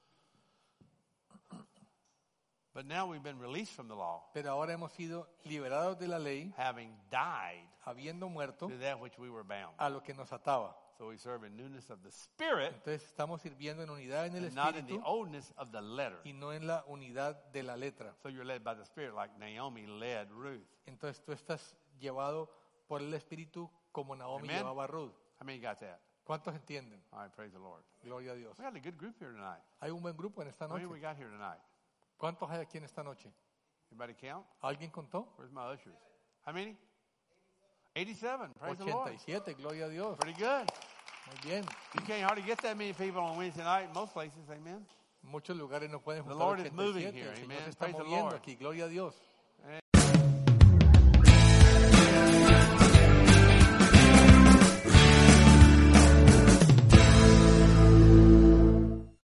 Speaker 1: But now we've been released from the law,
Speaker 2: Pero ahora hemos sido liberados de la ley,
Speaker 1: having died
Speaker 2: habiendo muerto
Speaker 1: to that which we were bound.
Speaker 2: a lo que nos ataba.
Speaker 1: So we serve in newness of the Spirit,
Speaker 2: Entonces estamos sirviendo en unidad en el
Speaker 1: and not in the
Speaker 2: espíritu
Speaker 1: oldness of the letter.
Speaker 2: y no en la unidad de la letra.
Speaker 1: So you're led by the Spirit, like Naomi led Ruth.
Speaker 2: Entonces tú estás llevado por el espíritu como Naomi
Speaker 1: Amen.
Speaker 2: llevaba a Ruth.
Speaker 1: How many got that?
Speaker 2: ¿Cuántos entienden?
Speaker 1: All right, praise the Lord.
Speaker 2: Gloria a Dios.
Speaker 1: We got a good group here tonight.
Speaker 2: Hay un buen grupo en esta
Speaker 1: How many
Speaker 2: noche.
Speaker 1: we got here tonight?
Speaker 2: ¿Cuántos hay aquí en esta noche?
Speaker 1: Everybody count?
Speaker 2: ¿Alguien contó?
Speaker 1: Where's my ushers? How many? eighty-seven. Praise the Lord.
Speaker 2: ochenta y siete, gloria a Dios.
Speaker 1: Pretty good.
Speaker 2: Muy bien.
Speaker 1: You can't hardly get that many people on Wednesday night in most places. Amen.
Speaker 2: Muchos lugares no pueden
Speaker 1: The
Speaker 2: juntar
Speaker 1: Lord is moving
Speaker 2: ochenta y siete.
Speaker 1: here,
Speaker 2: El Señor
Speaker 1: amen.
Speaker 2: se está
Speaker 1: Praise the
Speaker 2: moviendo
Speaker 1: Lord.
Speaker 2: aquí, gloria a Dios.